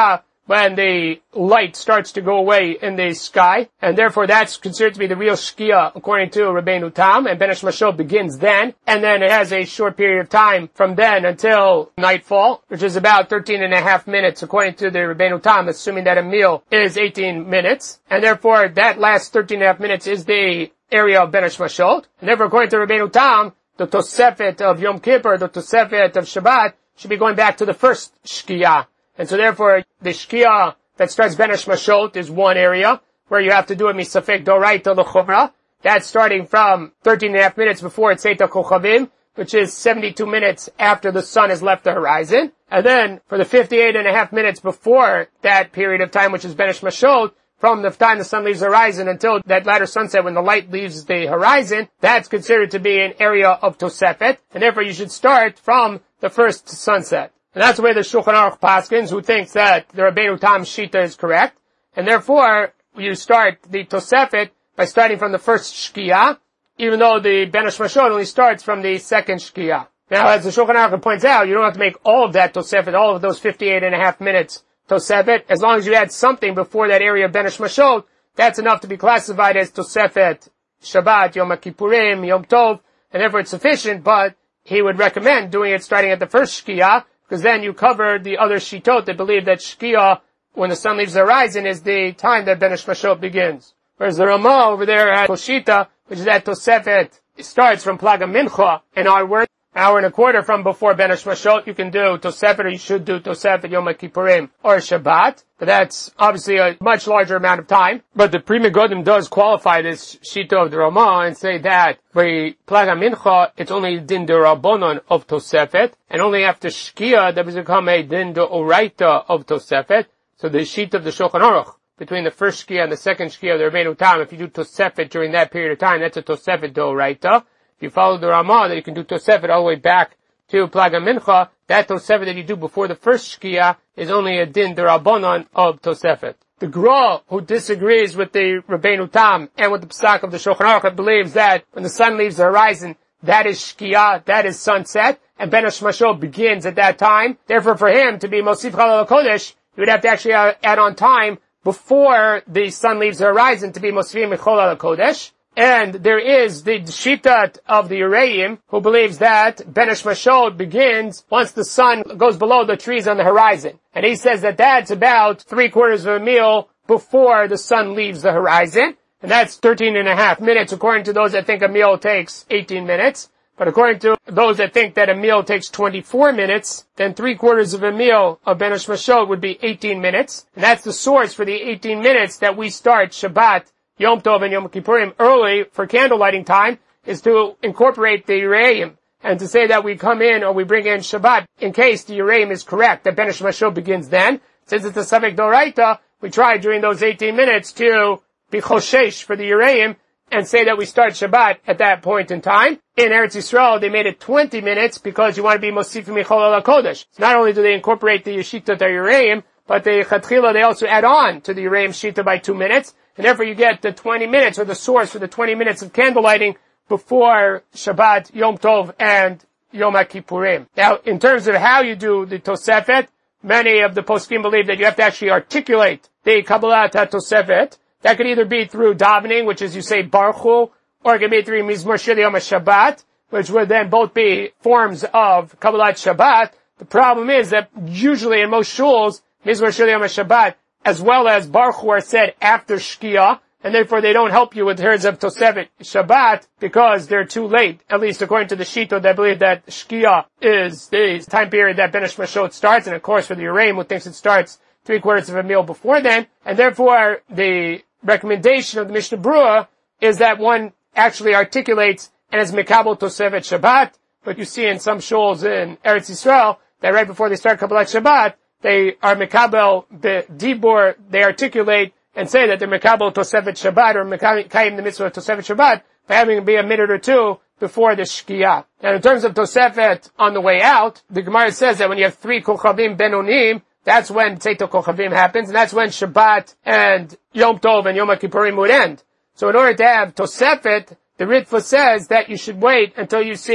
when the light starts to go away in the sky, and therefore that's considered to be the real Shkia according to Rabbeinu Tam, and Ben Hashmashot begins then, and then it has a short period of time from then until nightfall, which is about thirteen and a half minutes according to the Rabbeinu Tam, assuming that a meal is eighteen minutes, and therefore that last thirteen and a half minutes is the area of Ben Hashmashot, and therefore according to Rabbeinu Tam, the Tosefet of Yom Kippur, the Tosefet of Shabbat, should be going back to the first Shkia. And so therefore, the Shkia that starts Ben Hashmashot is one area, where you have to do it misafek doraita l'chumra. That's starting from thirteen and a half minutes before it's Tzeit HaKochavim, which is seventy-two minutes after the sun has left the horizon. And then, for the fifty-eight and a half minutes before that period of time, which is Ben Hashmashot, from the time the sun leaves the horizon until that latter sunset when the light leaves the horizon, that's considered to be an area of Tosefet, and therefore you should start from the first sunset. And that's the way the Shulchan Aruch paskins, who thinks that the Rabbeinu Tam Shita is correct. And therefore, you start the Tosefet by starting from the first Shkia, even though the Ben Hashmashot only starts from the second Shkia. Now, as the Shulchan Aruch points out, you don't have to make all of that Tosefet, all of those fifty-eight and a half minutes Tosefet. As long as you add something before that area of Ben Hashmashot, that's enough to be classified as Tosefet Shabbat, Yom Kippurim, Yom Tov, and therefore it's sufficient, but he would recommend doing it starting at the first Shkia, because then you cover the other Shitot that believe that Shkia, when the sun leaves the horizon, is the time that Ben Hashmashot begins. Whereas the Ramah over there at Koshita, which is at Tosefet, starts from Plaga Mincha, in our word, hour and a quarter from before Ben Hashmashot, you can do Tosefet, or you should do Tosefet Yom Kippurim or Shabbat. But that's obviously a much larger amount of time. But the Pri Megadim does qualify this Shita of the Ramah and say that for Plaga Mincha, it's only Din de Rabbanon of Tosefet, and only after Shkia that has become a Din de Oraita of Tosefet. So the Shita of the Shulchan Aruch, between the first Shkia and the second Shkia of the Rabbeinu Tam, if you do Tosefet during that period of time, that's a Tosefet de Oraita. If you follow the Ramah, that you can do Tosefet all the way back to Plaga Mincha, that Tosefet that you do before the first Shkia is only a Din D'Rabbanan of Tosefet. The Gra, who disagrees with the Rabbeinu Tam and with the Pesach of the Shulchan Aruch, believes that when the sun leaves the horizon, that is Shkia, that is sunset, and Ben Hashmashot begins at that time. Therefore, for him to be Mosif Chalal HaKodesh, you would have to actually add on time before the sun leaves the horizon to be Mosifim Chalal HaKodesh. And there is the Shitat of the Ureim, who believes that Ben Hashmashot begins once the sun goes below the trees on the horizon. And he says that that's about three quarters of a meal before the sun leaves the horizon. And that's thirteen and a half minutes, according to those that think a meal takes eighteen minutes. But according to those that think that a meal takes twenty-four minutes, then three quarters of a meal of Ben Hashmashot would be eighteen minutes. And that's the source for the eighteen minutes that we start Shabbat, Yom Tov, and Yom Kippurim early for candle lighting time, is to incorporate the Ureim, and to say that we come in or we bring in Shabbat in case the Ureim is correct, that Ben Hashmashot begins then. Since it's a Safek Doraita, we try during those eighteen minutes to be Choshesh for the Ureim and say that we start Shabbat at that point in time. In Eretz Yisrael, they made it twenty minutes because you want to be Mosif Michol Al HaKodesh. So not only do they incorporate the Yeshita the Ureim, but the Chatchila they also add on to the Ureim Shita by two minutes. And therefore you get the twenty minutes, or the source for the twenty minutes of candle lighting before Shabbat, Yom Tov, and Yom Kippurim. Now, in terms of how you do the Tosefet, many of the poskim believe that you have to actually articulate the Kabbalat HaTosefet. That could either be through davening, which is you say Baruch Hu, or it could be through Mizmor Shir Yom Shabbat, which would then both be forms of Kabbalat Shabbat. The problem is that usually in most shuls, Mizmor Shir Yom Shabbat as well as Baruch Hu are said after Shkia, and therefore they don't help you with herds of Tosefet Shabbat because they're too late, at least according to the Shito, they believe that Shkia is the time period that Ben Hashmashot starts, and of course for the Ureim, who thinks it starts three quarters of a meal before then, and therefore the recommendation of the Mishnah Berurah is that one actually articulates and is Mekabel Tosefet Shabbat, but you see in some shuls in Eretz Yisrael that right before they start Kabbalat Shabbat, they are Mekabel the Dibur, they articulate and say that they're Mekabel Tosefet Shabbat, or Mekayim the Mitzvah Tosefet Shabbat, by having to be a minute or two before the Shkia. And in terms of Tosefet on the way out, the Gemara says that when you have three Kochavim Benonim, that's when Tzeit HaKochavim happens, and that's when Shabbat and Yom Tov and Yom Kippurim would end. So in order to have Tosefet, the Ritva says that you should wait until you see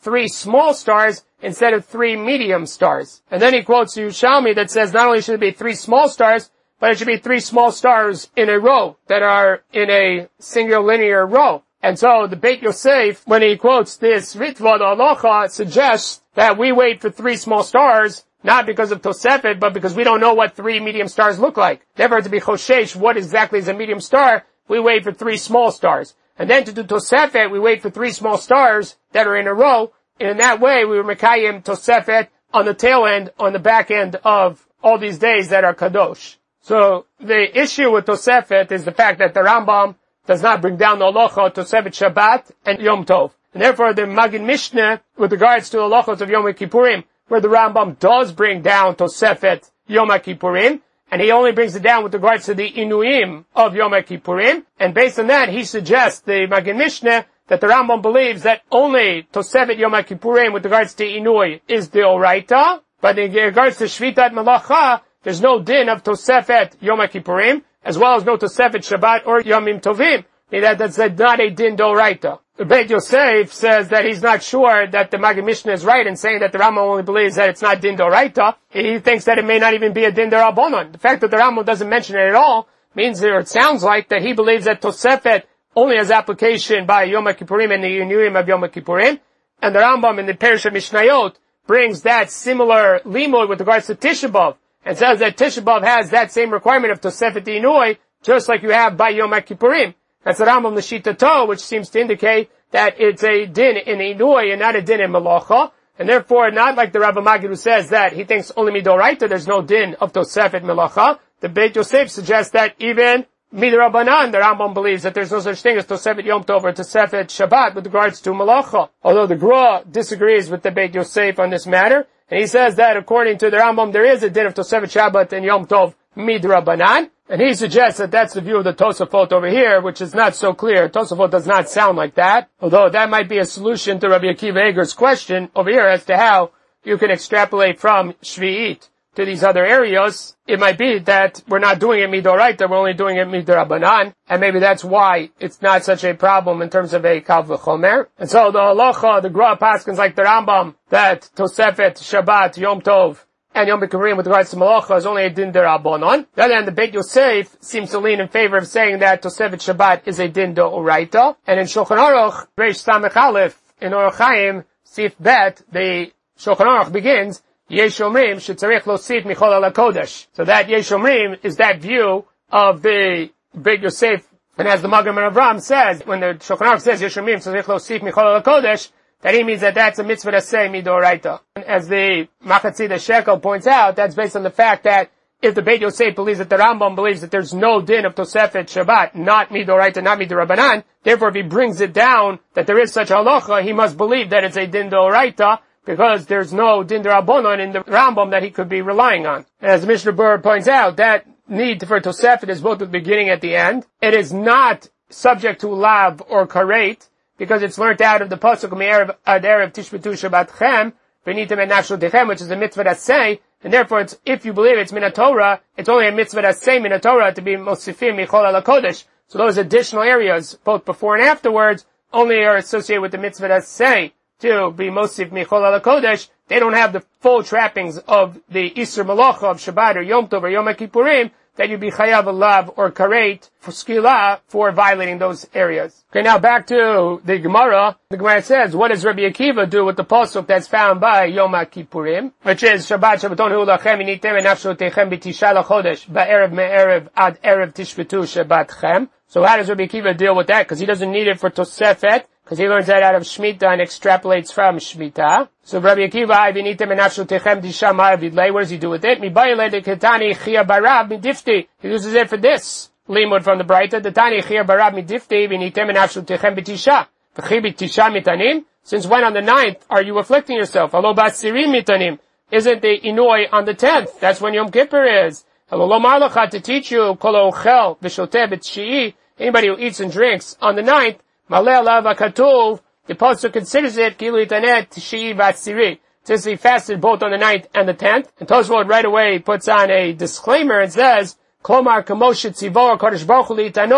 three small stars instead of three medium stars. And then he quotes Yerushalmi that says not only should it be three small stars, but it should be three small stars in a row that are in a single linear row. And so the Beit Yosef, when he quotes this Ritva, the Halacha, suggests that we wait for three small stars, not because of Tosefet, but because we don't know what three medium stars look like. Therefore, to be Choshesh, what exactly is a medium star, we wait for three small stars. And then to do Tosefet, we wait for three small stars that are in a row. And in that way, we were Mekayim Tosefet on the tail end, on the back end of all these days that are Kadosh. So the issue with Tosefet is the fact that the Rambam does not bring down the halacha Tosefet Shabbat and Yom Tov. And therefore the Magid Mishneh, with regards to the halachos of Yom Kippurim, where the Rambam does bring down Tosefet Yom Kippurim, and he only brings it down with regards to the Inuim of Yom Kippurim, and based on that he suggests, the Magid Mishneh, that the Rambam believes that only Tosefet Yom Kippurim with regards to Inui is the Oraita, but in regards to Shvitat Malacha, there's no din of Tosefet Yom Kippurim, as well as no Tosefet Shabbat or Yomim Tovim. That, that's not a din d'oraita. The Beit Yosef says that he's not sure that the Magid Mishneh is right in saying that the Rambam only believes that it's not din d'oraita. He thinks that it may not even be a din d'Rabbanan. The fact that the Rambam doesn't mention it at all means, or it sounds like, that he believes that Tosefet only has application by Yom Kippurim and the Inuim of Yom Kippurim, and the Rambam in the Parish of Mishnayot brings that similar limud with regards to Tisha B'Av, and says that Tisha B'Av has that same requirement of Tosefet Inui, just like you have by Yom Kippurim. That's the Rambam L'Shitato, which seems to indicate that it's a din in Inui and not a din in Malacha, and therefore not like the Rabbi Magid who says that he thinks only Midoraita, there's no din of Tosefet Malacha. The Beit Yosef suggests that even Midrabanan, the Rambam believes that there's no such thing as Tosefet Yom Tov or Tosefet Shabbat with regards to Malacha. Although the Gra disagrees with the Beit Yosef on this matter, and he says that according to the Rambam there is a din of Tosefet Shabbat and Yom Tov Midrabanan, and he suggests that that's the view of the Tosafot over here, which is not so clear. Tosafot does not sound like that, although that might be a solution to Rabbi Akiva Eger's question over here as to how you can extrapolate from Shvi'it to these other areas. It might be that we're not doing it midoraita, we're only doing it midrabanan, and maybe that's why it's not such a problem in terms of a kal v'chomer. And so the halacha, the Gra paskins like the Rambam, that Tosefet, Shabbat, Yom Tov, and Yom Kippurim with regards to Malacha is only a din derabanan. The other hand, the Beit Yosef seems to lean in favor of saying that Tosefet Shabbat is a din d'oraita. And in Shulchan Aruch, Reish Samech Aleph, in Orach Chaim, Sif Bet, the Shulchan Aruch begins, Yesh Omrim shetzarich losif michol al hakodesh. So that Yesh Omrim is that view of the Beit Yosef, and as the Magen Avram says, when the Shulchan Aruch says Yesh Omrim shetzarich losif michol al hakodesh, that he means that that's a mitzvah to say midoraita. As the Machatzida Shekel points out, that's based on the fact that if the Beit Yosef believes that the Rambam believes that there's no din of Tosefet Shabbat, not midoraita, not midorabanan, therefore if he brings it down that there is such halacha, he must believe that it's a din d'oraita, because there's no din d'Rabbanan in the Rambam that he could be relying on. As Mishnah Berurah points out, that need for Tosefet is both at the beginning and at the end. It is not subject to lav or karet, because it's learnt out of the pasuk me'erev ad erev tishbetu shabbatchem v'nitem et nafsho techem, which is a mitzvah that say, and therefore it's, if you believe it's min Torah, it's only a mitzvah that say min Torah to be mosifim michol al hakodesh. So those additional areas, both before and afterwards, only are associated with the mitzvah that say to be mosif michol al hakodesh. They don't have the full trappings of the Isur Malacha of Shabbat or Yom Tov or Yom Kippurim, that you'd be chayav a lav or karet for skila for violating those areas. Okay, now back to the Gemara. The Gemara says, what does Rabbi Akiva do with the pasuk that's found by Yom Kippurim, which is Shabbat Shabbaton hu lachem initem enafsho techem b'tisha lachodesh ba'erev me'erev ad erev tishbetu Shabbatchem. So how does Rabbi Akiva deal with that? Because he doesn't need it for Tosefet, because he learns that out of Shemitah and extrapolates from Shemitah. So Rabbi Akiva, I v'nitem enafsho techem tisha ma'avidlei. What does he do with it? Mibayele de ketani chia barav midifti. He uses it for this limud from the Braita. The tani chia barav midifti v'nitem enafsho techem b'tisha. V'chi b'tisha mitanim. Since when on the ninth are you afflicting yourself? Alo b'asirim mitanim. Isn't the inoi on the tenth? That's when Yom Kippur is. Alo lo marlacha, to teach you kol ochel v'shoteh b'tshii. Anybody who eats and drinks on the ninth, maleh alav hakatuv, the pasuk considers it kilu itanet tshii v'asiri. Since he fasted both on the ninth and the tenth, and Tosfot right away puts on a disclaimer and says, Klomar kamoshet tzivor kadosh baruch hu litanot,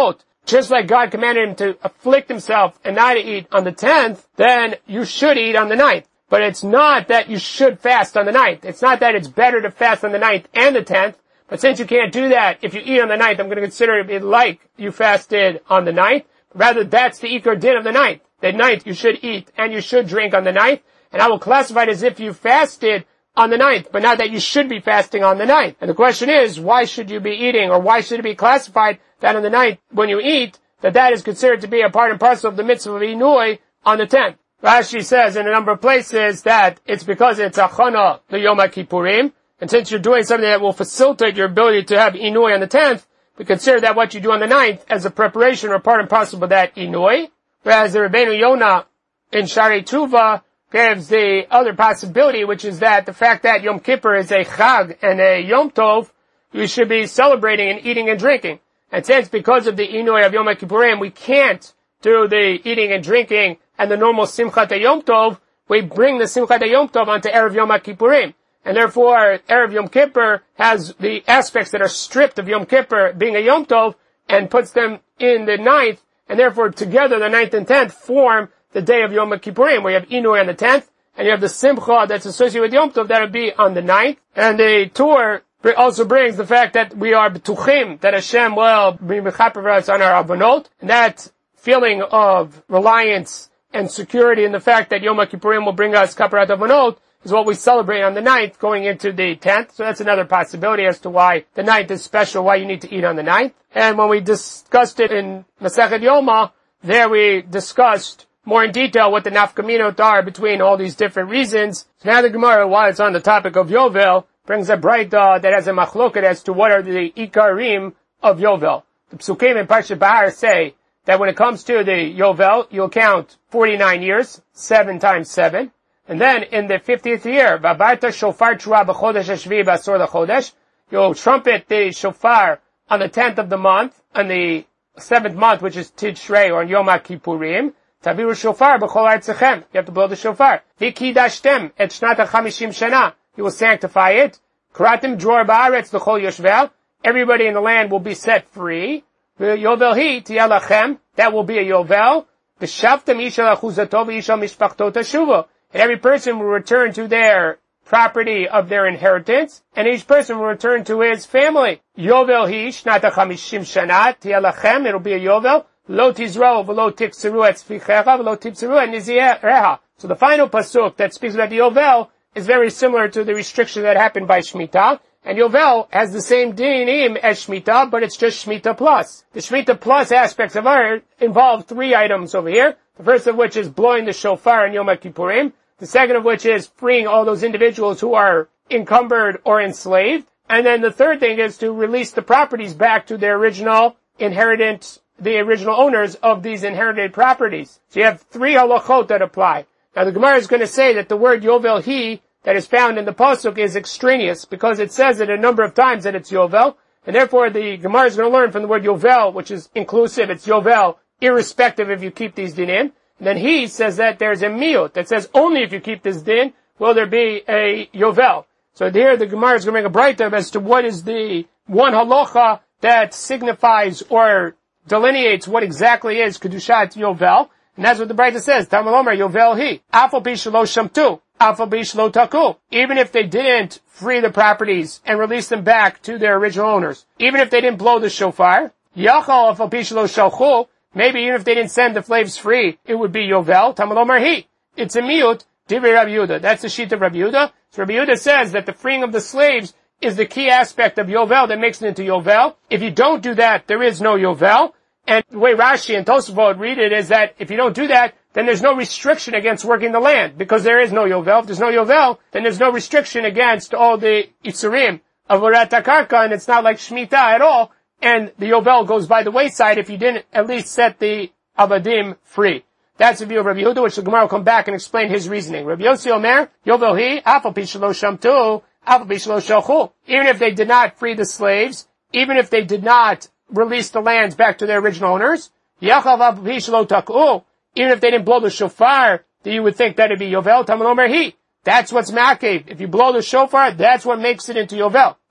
just like God commanded him to afflict himself and not to eat on the tenth, then you should eat on the ninth. But it's not that you should fast on the ninth. It's not that it's better to fast on the ninth and the tenth. But since you can't do that, if you eat on the ninth, I'm going to consider it like you fasted on the ninth. Rather, that's the Ikar Din of the ninth. The ninth you should eat and you should drink on the ninth. And I will classify it as if you fasted on the ninth, but not that you should be fasting on the ninth. And the question is, why should you be eating, or why should it be classified that on the ninth, when you eat, that that is considered to be a part and parcel of the mitzvah of Inui on the tenth? Rashi says in a number of places that it's because it's achana the Yom Kippurim, and since you're doing something that will facilitate your ability to have Inui on the tenth, we consider that what you do on the ninth as a preparation or part and parcel of that Inui. Whereas the Rebbeinu Yonah in Shari Tuva gives the other possibility, which is that the fact that Yom Kippur is a Chag and a Yom Tov, you should be celebrating and eating and drinking. And since because of the Inui of Yom Kippurim, we can't do the eating and drinking and the normal Simchat Yom Tov, we bring the Simchat Yom Tov onto Erev Yom Kippurim. And therefore, Erev Yom Kippur has the aspects that are stripped of Yom Kippur being a Yom Tov and puts them in the ninth, and therefore together the ninth and tenth form the day of Yom Kippurim, where you have Inui on the tenth, and you have the Simcha that's associated with Yom Tov that would be on the ninth. And the Torah also brings the fact that we are betuchim, that Hashem will be mechaper us on our avonot, and that feeling of reliance and security in the fact that Yom Kippurim will bring us kaparat avonot is what we celebrate on the ninth going into the tenth. So that's another possibility as to why the ninth is special, why you need to eat on the ninth. And when we discussed it in Masechet Yoma, there we discussed more in detail what the nafkaminot are between all these different reasons. So now the Gemara, while it's on the topic of Yovel, brings a braita that has a machloket as to what are the ikarim of Yovel. The Psukim in Parshat Bahar say that when it comes to the Yovel, you'll count forty-nine years, seven times seven. And then in the fiftieth year, Vabarta shofar trua b'chodesh hashvi b'asor l'chodesh, you'll trumpet the shofar on the tenth of the month, on the seventh month, which is Tishrei, or Yom Kippurim. Taviru shofar b'chol artzechem. You have to blow the shofar. V'kidashtem et shnat ha-chamishim shana. You will sanctify it. Karatim dror ba'aretz l'chol yoshvel. Everybody in the land will be set free. V'yovel hi tiyalachem. That will be a yovel. V'shavtem isha l'achuzato v'isha mishpachto tashuvo. And every person will return to their property of their inheritance, and each person will return to his family. Yovel hi shnat ha-chamishim shana tiyalachem. It'll be a yovel. Lo tizro v'lo tikseru et tzvichecha v'lo tibseru et niziereha. So the final pasuk that speaks about the Yovel is very similar to the restriction that happened by Shemitah. And Yovel has the same dinim as Shemitah, but it's just Shemitah plus. The Shemitah plus aspects of it involve three items over here. The first of which is blowing the shofar in Yom Kippurim. The second of which is freeing all those individuals who are encumbered or enslaved. And then the third thing is to release the properties back to their original inheritance, the original owners of these inherited properties. So you have three halachot that apply. Now the Gemara is going to say that the word Yovel hi that is found in the pasuk is extraneous because it says it a number of times that it's Yovel, and therefore the Gemara is going to learn from the word Yovel, which is inclusive, it's Yovel, irrespective if you keep these dinim. And then he says that there's a miyut that says only if you keep this din will there be a Yovel. So here the Gemara is going to make a braita as to what is the one halacha that signifies or delineates what exactly is Kedushat Yovel. And that's what the braita says. Talmud Omer Yovel hi. Afal pi shelo shamtu. Afal pi shelo taku. Even if they didn't free the properties and release them back to their original owners. Even if they didn't blow the shofar. Yachal afal pi shelo shalchu. Maybe even if they didn't send the slaves free, it would be Yovel. Talmud Omer hi. It's a miyut. Divrei Rabbi Yehuda. That's the sheet of Rabbi Yehuda. So Rabbi Yehuda says that the freeing of the slaves is the key aspect of Yovel that makes it into Yovel. If you don't do that, there is no Yovel. And the way Rashi and Tosafot read it is that if you don't do that, then there's no restriction against working the land, because there is no Yovel. If there's no Yovel, then there's no restriction against all the Itzurim of Avodat HaKarka, and it's not like Shemitah at all, and the Yovel goes by the wayside if you didn't at least set the Avadim free. That's the view of Rabbi Yehuda, which the Gemara will come back and explain his reasoning. Rabbi Yossi Omer, Yovel hi, afal pi shelo shamtu, afal pi shelo shalchu. Even if they did not free the slaves, even if they did not release the lands back to their original owners, Yachav afal pi shelo taku, even if they didn't blow the shofar, then you would think that it'd be Yovel. Talmud Omer hi. That's what's makev. If you blow the shofar, that's what makes it into Yovel.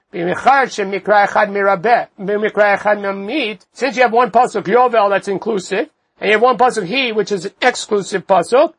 Since you have one pasuk Yovel that's inclusive, and you have one pasuk He, which is an exclusive pasuk,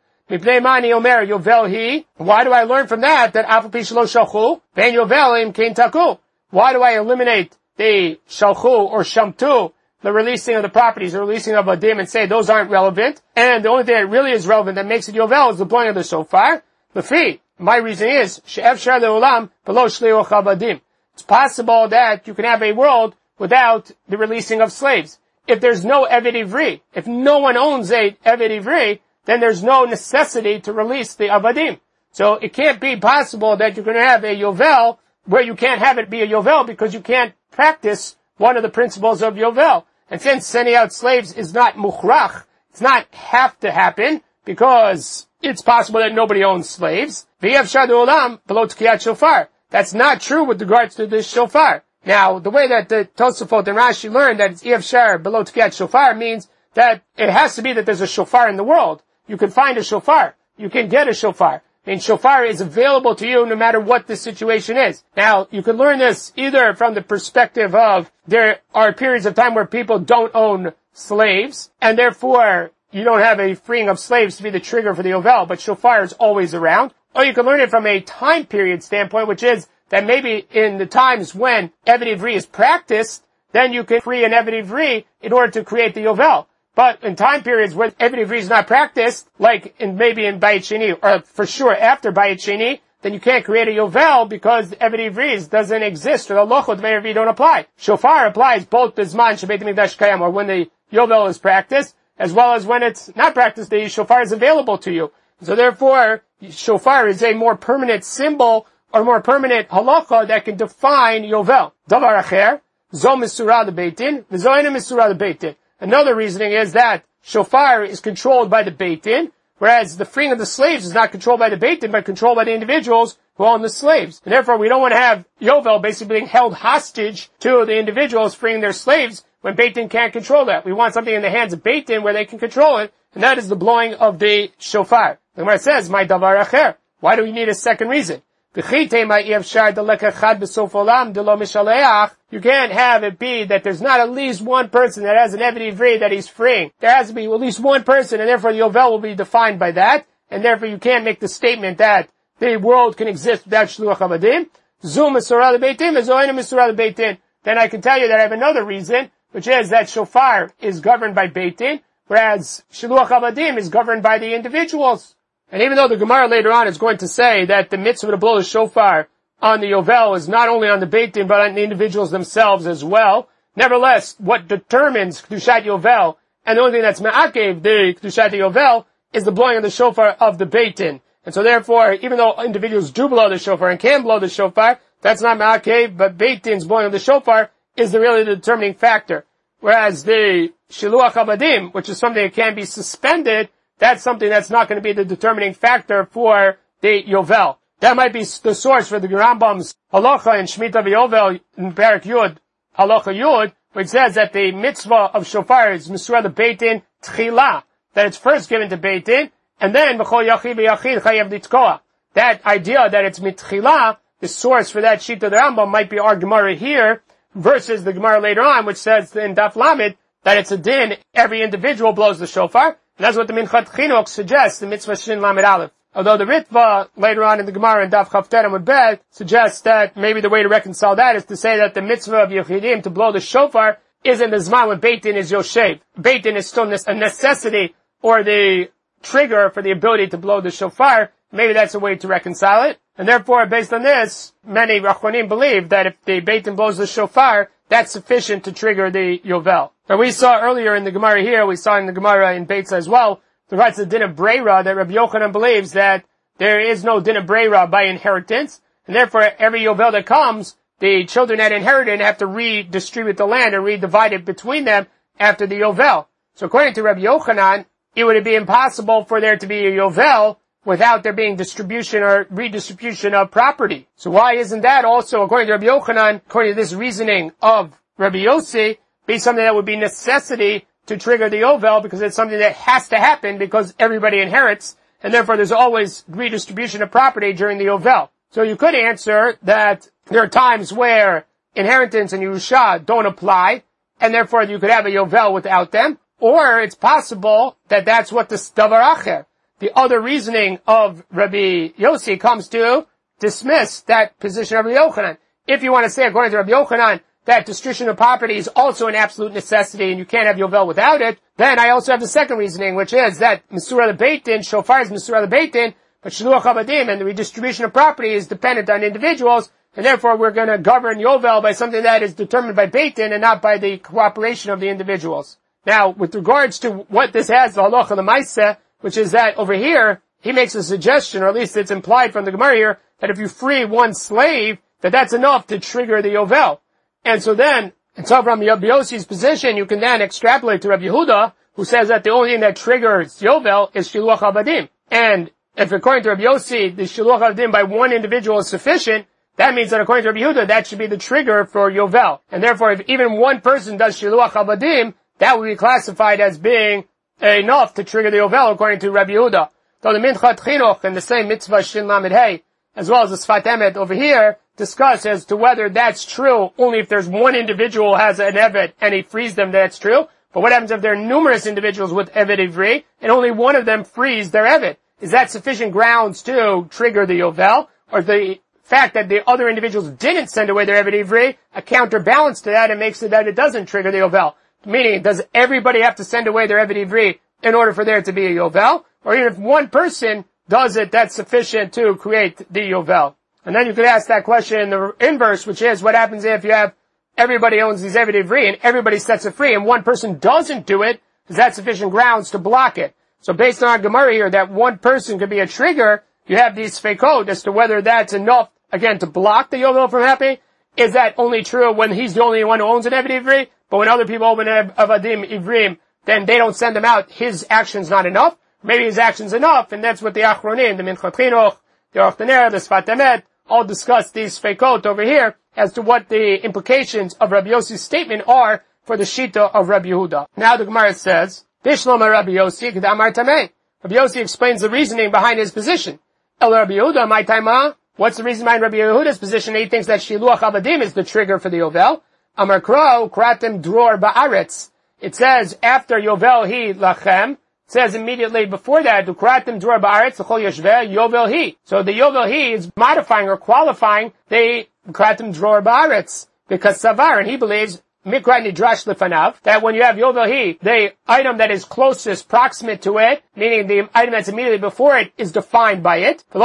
why do I learn from that that Afal Pi Shelo Shalchu, Ben Yovelim Kein Taku? Why do I eliminate the Shalchu or Shamtu, the releasing of the properties, the releasing of Adim, and say those aren't relevant? And the only thing that really is relevant that makes it Yovel is the blowing of the shofar. The fee. My reason is she'efshar le'olam below shliuch avadim. It's possible that you can have a world without the releasing of slaves. If there's no Eved Ivri, if no one owns a Eved Ivri, then there's no necessity to release the Avadim. So it can't be possible that you're going to have a Yovel where you can't have it be a Yovel because you can't practice one of the principles of Yovel. And since sending out slaves is not mukhrach, it's not have to happen because it's possible that nobody owns slaves. V'yefshar le'olam below tkiyat shofar. That's not true with regards to this shofar. Now, the way that the Tosafot and Rashi learned that it's Yefshar below Tkiyat shofar means that it has to be that there's a shofar in the world. You can find a shofar. You can get a shofar. I mean, shofar is available to you no matter what the situation is. Now, you can learn this either from the perspective of there are periods of time where people don't own slaves, and therefore you don't have a freeing of slaves to be the trigger for the Yovel, but shofar is always around. Or you can learn it from a time period standpoint, which is that maybe in the times when Eved Ivri is practiced, then you can free an Eved Ivri in order to create the Yovel. But in time periods where Eved Ivri is not practiced, like in maybe in Bayit Sheni, or for sure after Bayit Sheni, then you can't create a Yovel because Eved Ivri doesn't exist, or the Lochot of Eved Ivri don't apply. Shofar applies both Bizman Shebeit HaMikdash Kayam, or when the Yovel is practiced, as well as when it's not practiced, the Shofar is available to you. So therefore, Shofar is a more permanent symbol or more permanent halacha that can define Yovel. Davar acher, zo misura lebeitin, v'zo ena misura lebeitin. Another reasoning is that Shofar is controlled by the Beit Din, whereas the freeing of the slaves is not controlled by the Beit Din, but controlled by the individuals who own the slaves. And therefore, we don't want to have Yovel basically being held hostage to the individuals freeing their slaves when Beit Din can't control that. We want something in the hands of Beit Din where they can control it, and that is the blowing of the Shofar. The Gemara says, "My davar acher." Why do we need a second reason? You can't have it be that there's not at least one person that has an Eved Ivri that he's freeing. There has to be at least one person, and therefore the Yovel will be defined by that, and therefore you can't make the statement that the world can exist without Shluach Avadim. Zum Mesurah Lebeitin, Zoina Mesurah Lebeitin. Then I can tell you that I have another reason, which is that Shofar is governed by Beit Din, whereas Shluach Avadim is governed by the individuals. And even though the Gemara later on is going to say that the mitzvah to blow the shofar on the Yovel is not only on the Beit Din, but on the individuals themselves as well, nevertheless, what determines Kedushat Yovel, and the only thing that's ma'akev the Kedushat Yovel, is the blowing of the shofar of the Beit Din. And so therefore, even though individuals do blow the shofar and can blow the shofar, that's not ma'akev, but Beit Din's blowing of the shofar is the really the determining factor. Whereas the Shiluach Avadim, which is something that can be suspended, that's something that's not going to be the determining factor for the Yovel. That might be the source for the Rambam's halacha in Shemitah v'Yovel in Perek Yud, halacha Yud, which says that the mitzvah of shofar is Mesurah Lebeit Din Tchila, that it's first given to Beit Din, and then B'chol Yachid v'Yachid Chayav Litkoa. That idea that it's Mitchila, the source for that sheet of the Rambam might be our Gemara here, versus the Gemara later on, which says in Daf Lamed that it's a din, every individual blows the shofar. And that's what the Minchat Chinuch suggests, the mitzvah Shin Lamed Aleph. Although the Ritva, later on in the Gemara in Daf Chav Tet Amud Bet, suggests that maybe the way to reconcile that is to say that the mitzvah of Yechidim to blow the shofar is in the Zman when Beit Din is Yoshev. Beit Din is still a necessity, or the trigger for the ability to blow the shofar. Maybe that's a way to reconcile it. And therefore, based on this, many Rachmanim believe that if the Beit Din blows the shofar, that's sufficient to trigger the Yovel. Now we saw earlier in the Gemara here, we saw in the Gemara in Beitza as well, the rights of din of Breira, that Rabbi Yochanan believes that there is no din of Breira by inheritance, and therefore every Yovel that comes, the children that inherited have to redistribute the land and redivide it between them after the Yovel. So according to Rabbi Yochanan, it would be impossible for there to be a Yovel without there being distribution or redistribution of property. So why isn't that also, according to Rabbi Yochanan, according to this reasoning of Rabbi Yossi, be something that would be necessity to trigger the Yovel, because it's something that has to happen because everybody inherits, and therefore there's always redistribution of property during the Yovel. So you could answer that there are times where inheritance and Yerusha don't apply, and therefore you could have a Yovel without them. Or it's possible that that's what the Davar Acher, the other reasoning of Rabbi Yossi, comes to dismiss that position of Rabbi Yochanan. If you want to say, according to Rabbi Yochanan, that distribution of property is also an absolute necessity and you can't have Yovel without it, then I also have the second reasoning, which is that Mesurah Beitin, Shofar is Mesurah Beitin, but Shiluach Abadim and the redistribution of property is dependent on individuals, and therefore we're going to govern Yovel by something that is determined by Beitin and not by the cooperation of the individuals. Now, with regards to what this has, the halacha l'maaseh, which is that over here, he makes a suggestion, or at least it's implied from the Gemara here, that if you free one slave, that that's enough to trigger the Yovel. And so then, and so from Rabbi Yossi's position, you can then extrapolate to Rabbi Yehuda, who says that the only thing that triggers Yovel is Shiluach Abadim. And if according to Rabbi Yossi, the Shiluach Abadim by one individual is sufficient, that means that according to Rabbi Yehuda, that should be the trigger for Yovel. And therefore, if even one person does Shiluach Abadim, that would be classified as being enough to trigger the Yovel, according to Rabbi Yehuda. Though the Minchat Chinuch and the same mitzvah Shin Lamed Hey, as well as the Sfat Emet over here, discuss as to whether that's true only if there's one individual who has an Evet and he frees them, that's true. But what happens if there are numerous individuals with Evet Ivri and only one of them frees their Evet? Is that sufficient grounds to trigger the Yovel? Or the fact that the other individuals didn't send away their Evet Ivri a counterbalance to that and makes it that it doesn't trigger the Yovel? Meaning, does everybody have to send away their Evet Ivri in order for there to be a Yovel? Or even if one person does it, that's sufficient to create the Yovel. And then you could ask that question in the inverse, which is, what happens if you have everybody owns these Evet Ivri and everybody sets it free and one person doesn't do it? Is that sufficient grounds to block it? So based on our Gemara here, that one person could be a trigger, you have these feikot as to whether that's enough, again, to block the Yovel from happening. Is that only true when he's the only one who owns an Evet Ivri? But when other people own an Avadim Ivrim, then they don't send them out. His action's not enough. Maybe his action's enough, and that's what the Achronim, the Minchat Chinuch, the Aruch LaNer, the Sfat Emet, all discuss these feikot over here as to what the implications of Rabbi Yossi's statement are for the Shita of Rabbi Yehuda. Now the Gemara says, Bishlama Rabbi Yossi Kedamar Tamei. Rabbi Yossi explains the reasoning behind his position. El Rabbi Yehuda, my taima. What's the reason behind Rabbi Yehuda's position? He thinks that Shiluach Abadim is the trigger for the Yovel. Amar Kro, Kratim Dror Ba'aretz. It says, after Yovel Hi Lachem, it says immediately before that, Dukratim Dror Ba'aretz, L'chol Yeshveh, Yovel Hi. So the Yovel Hi is modifying or qualifying the Kratim Dror Ba'aretz, because Savar, and he believes, Mikra Nidrash Lefanav, that when you have Yovel Hi, the item that is closest, proximate to it, meaning the item that's immediately before it, is defined by it. But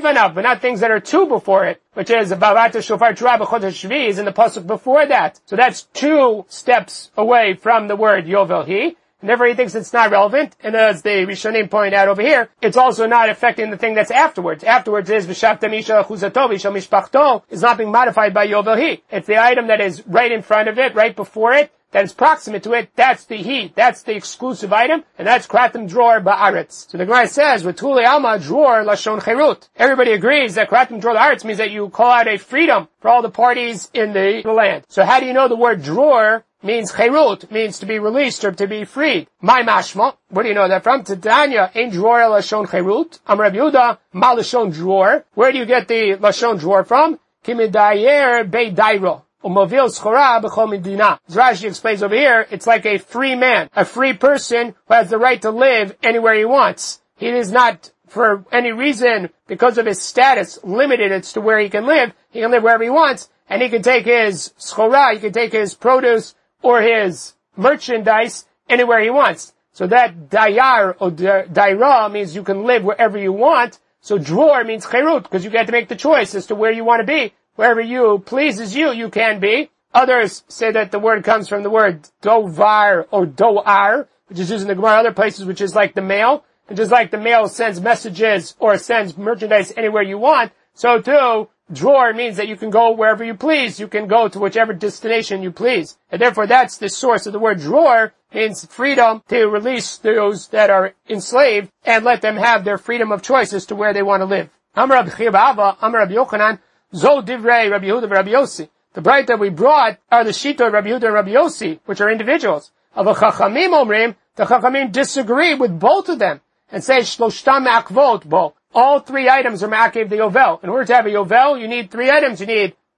not things that are two before it, which is Bavata Shofar Tura B'chodesh Shvi is in the pasuk before that. So that's two steps away from the word Yovel Hi. And therefore he thinks it's not relevant. And as the Rishonim point out over here, it's also not affecting the thing that's afterwards. Afterwards is V'shavta Misha Chuzato V'shal Mishpachto is not being modified by Yovel Hi. It's the item that is right in front of it, right before it, that is proximate to it, that's the Hi. That's the exclusive item, and that's Kratim Dror Ba'aretz. So the Gemara says, V'tuli Alma Dror Lashon Cherut. Everybody agrees that Kratim Dror Ba'aretz means that you call out a freedom for all the parties in the land. So how do you know the word Dror means cherut, means to be released or to be freed? My mashma, where do you know that from? Titania, ein dror lashon cherut. Am Rabbi Yehuda, ma lashon dror. Where do you get the lashon dror from? Kimidayer beidairo. Umavil schora b'chol medina. As Rashi explains over here, it's like a free man, a free person who has the right to live anywhere he wants. He is not, for any reason, because of his status, limited as to where he can live. He can live wherever he wants, and he can take his schora, he can take his produce, or his merchandise anywhere he wants. So that dayar or daira means you can live wherever you want. So dror means cherut, because you get to make the choice as to where you want to be. Wherever you pleases you, you can be. Others say that the word comes from the word dovar or doar, which is used in the Gemara other places, which is like the mail. And just like the mail sends messages or sends merchandise anywhere you want, so too, dror means that you can go wherever you please. You can go to whichever destination you please. And therefore that's the source of the word dror, means freedom to release those that are enslaved and let them have their freedom of choice as to where they want to live. Amar Rabbi Chiya b'Ava, Amar Rabbi Yochanan, Zo divrei Rabbi Yehuda v'Rabbi Yossi. The bright that we brought are the Shita of Rabbi Yehuda and Rabbi Yossi, which are individuals. Of a Chachamim Omrim, the Chachamim disagree with both of them and say Shloshtam Akvot bo. All three items are Ma'akev the Yovel. In order to have a Yovel, you need three items. You need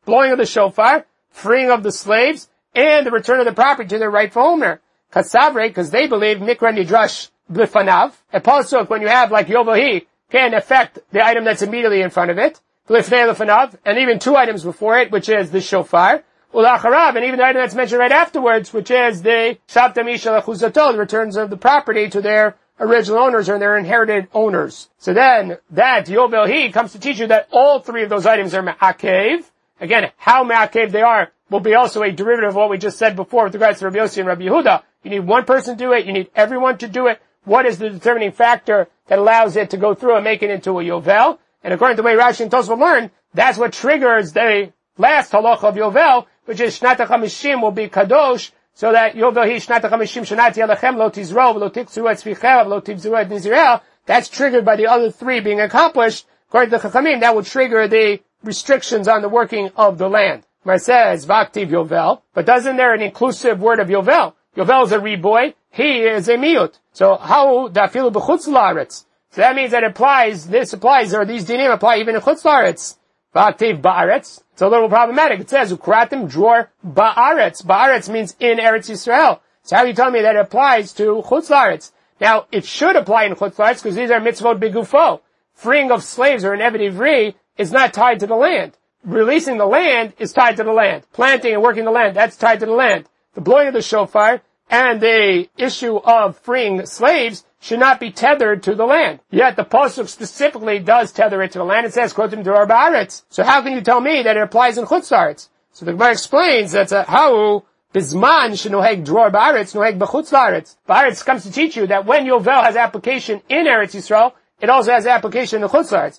blowing of the shofar, freeing of the slaves, and the return of the property to their rightful owner. Kasabre, because they believe Mikra Nidrash Blifanav. A pasuk, when you have like Yovahi, can affect the item that's immediately in front of it. Blifnei Lefanav, and even two items before it, which is the shofar. Ulacharav, and even the item that's mentioned right afterwards, which is the Shabta Misha Lechuzato, the returns of the property to their original owners or their inherited owners. So then, that Yovel He comes to teach you that all three of those items are Me'akev. Again, how Me'akev they are will be also a derivative of what we just said before with regards to Rabbi Yossi and Rabbi Yehuda. You need one person to do it, you need everyone to do it. What is the determining factor that allows it to go through and make it into a Yovel? And according to the way Rashi and Tosfot learn, that's what triggers the last halacha of Yovel, which is Shnat HaChamishim will be Kadosh, so that Yovel Hi Shnat HaChamishim Shanati Alechem Lo Tizro Lo Tikzru Et Tzvichev Lo Tibzru Et Nizirel. That's triggered by the other three being accomplished. According to the Chachamim, that will trigger the restrictions on the working of the land. Where it says Vaktiv Yovel, but doesn't there an inclusive word of Yovel? Yovel is a reboy, he is a miut. So how dafilu b'chutz la'aretz? So that means that it applies, this applies, or these dinim apply even in chutz la'aretz. Vaktiv ba'aretz. It's a little problematic. It says ukratim dror ba'aretz. Ba'aretz means in Eretz Yisrael. So how are you telling me that it applies to chutz la'aretz? Now, it should apply in chutz la'aretz because these are mitzvot begufo. Freeing of slaves or an eved ivri is not tied to the land. Releasing the land is tied to the land. Planting and working the land, that's tied to the land. The blowing of the shofar and the issue of freeing slaves should not be tethered to the land. Yet the pasuk specifically does tether it to the land. It says, "Kotim Duror Ba'aretz." So how can you tell me that it applies in Chutz La'aretz? So the Gemara explains that uh, how Bizman shenoheg Duror Ba'aretz noheg b'Chutz La'aretz. Ba'aretz comes to teach you that when Yovel has application in Eretz Yisrael, it also has application in Chutz La'aretz.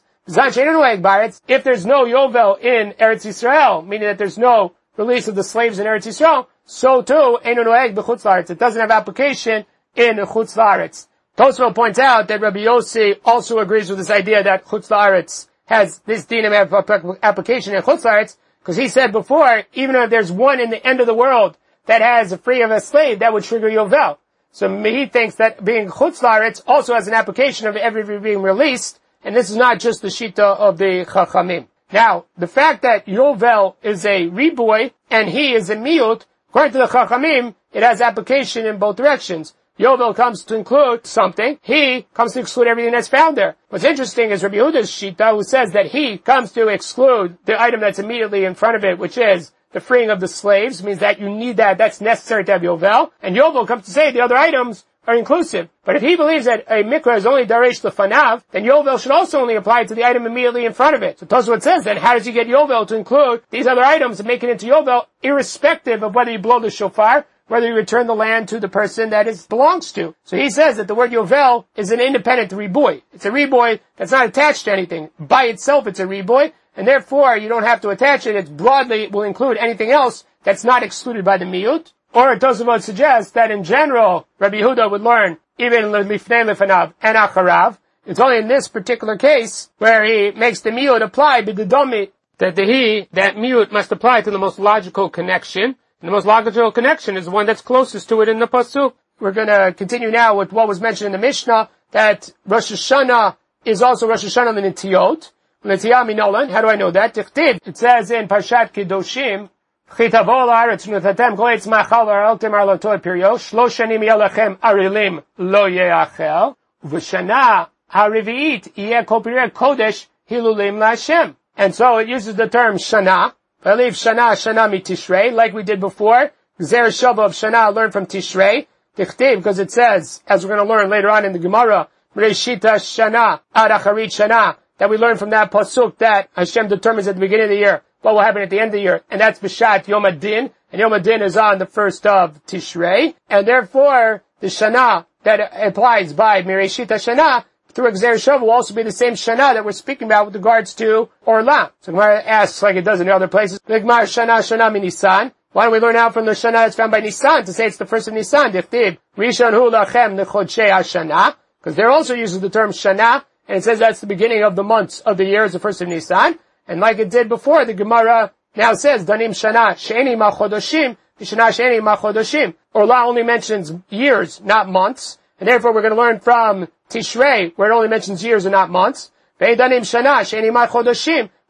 If there's no Yovel in Eretz Yisrael, meaning that there's no release of the slaves in Eretz Yisrael, so too, Eino Noeg b'Chutz La'aretz. It doesn't have application in Chutz La'aretz. Tosfot points out that Rabbi Yossi also agrees with this idea that Chutz La'aretz has this dinim have application in Chutz La'aretz, because he said before, even if there's one in the end of the world that has a free of a slave, that would trigger Yovel. So he thinks that being Chutz La'aretz also has an application of every being released, and this is not just the shita of the Chachamim. Now, the fact that Yovel is a reboy and he is a miut, according to the Chachamim, it has application in both directions. Yovel comes to include something, he comes to exclude everything that's found there. What's interesting is Rabbi Yehuda's shita, who says that he comes to exclude the item that's immediately in front of it, which is the freeing of the slaves, means that you need that, that's necessary to have Yovel. And Yovel comes to say the other items are inclusive. But if he believes that a mikra is only daresh lefanav, then Yovel should also only apply to the item immediately in front of it. So Tosfot says then, how does he get Yovel to include these other items and make it into Yovel, irrespective of whether you blow the shofar, whether you return the land to the person that it belongs to? So he says that the word Yovel is an independent reboy. It's a reboy that's not attached to anything. By itself, it's a reboy, and therefore you don't have to attach it. It's broadly, it will include anything else that's not excluded by the miut. Or Tosfot suggests that in general, Rabbi Yehuda would learn even lifnei lefanav and acharav. It's only in this particular case where he makes the miut apply b'dedomi, that the he, that miut must apply to the most logical connection. And the most logical connection is the one that's closest to it in the pasuk. We're going to continue now with what was mentioned in the Mishnah, that Rosh Hashanah is also Rosh Hashanah l'netiyot. L'netiyah minolan. How do I know that? It says in Parshat Kedoshim, Chitavo la'aretz nutatem kol eitz ma'achal v'araltem arloto pirio shlosh shanim yeh lachem arilim lo ye'achel v'shana ha'revi'it yeh kol pirei kodesh hilulim la'Hashem. And so it uses the term shana. I believe shana, shana mi Tishrei, like we did before. Zer Shava of shana learned from Tishrei. Tichtiv, because it says, as we're going to learn later on in the Gemara, Reshita shana ad acharit shana, that we learn from that pasuk that Hashem determines at the beginning of the year what will happen at the end of the year, and that's B'shat Yom Adin, and Yom Adin is on the first of Tishrei, and therefore the Shana that applies by Mireshit HaShana through Gzer Shava will also be the same Shana that we're speaking about with regards to Orla. So Gemara asks, like it does in other places, Gemara Shana Shana mi Nisan. Why don't we learn out from the Shana that's found by Nisan to say it's the first of Nisan? Dichtib Rishon Hu Lachem Nechodshei HaShana, because there also uses the term Shana, and it says that's the beginning of the months of the year, is the first of Nisan. And like it did before, the Gemara now says, Danim Shana, She'eni Ma Chodoshim, Shana She'eni Ma Chodoshim. Orla only mentions years, not months. And therefore we're going to learn from Tishrei, where it only mentions years and not months. Ve'danim Shana, She'eni Ma Chodoshim,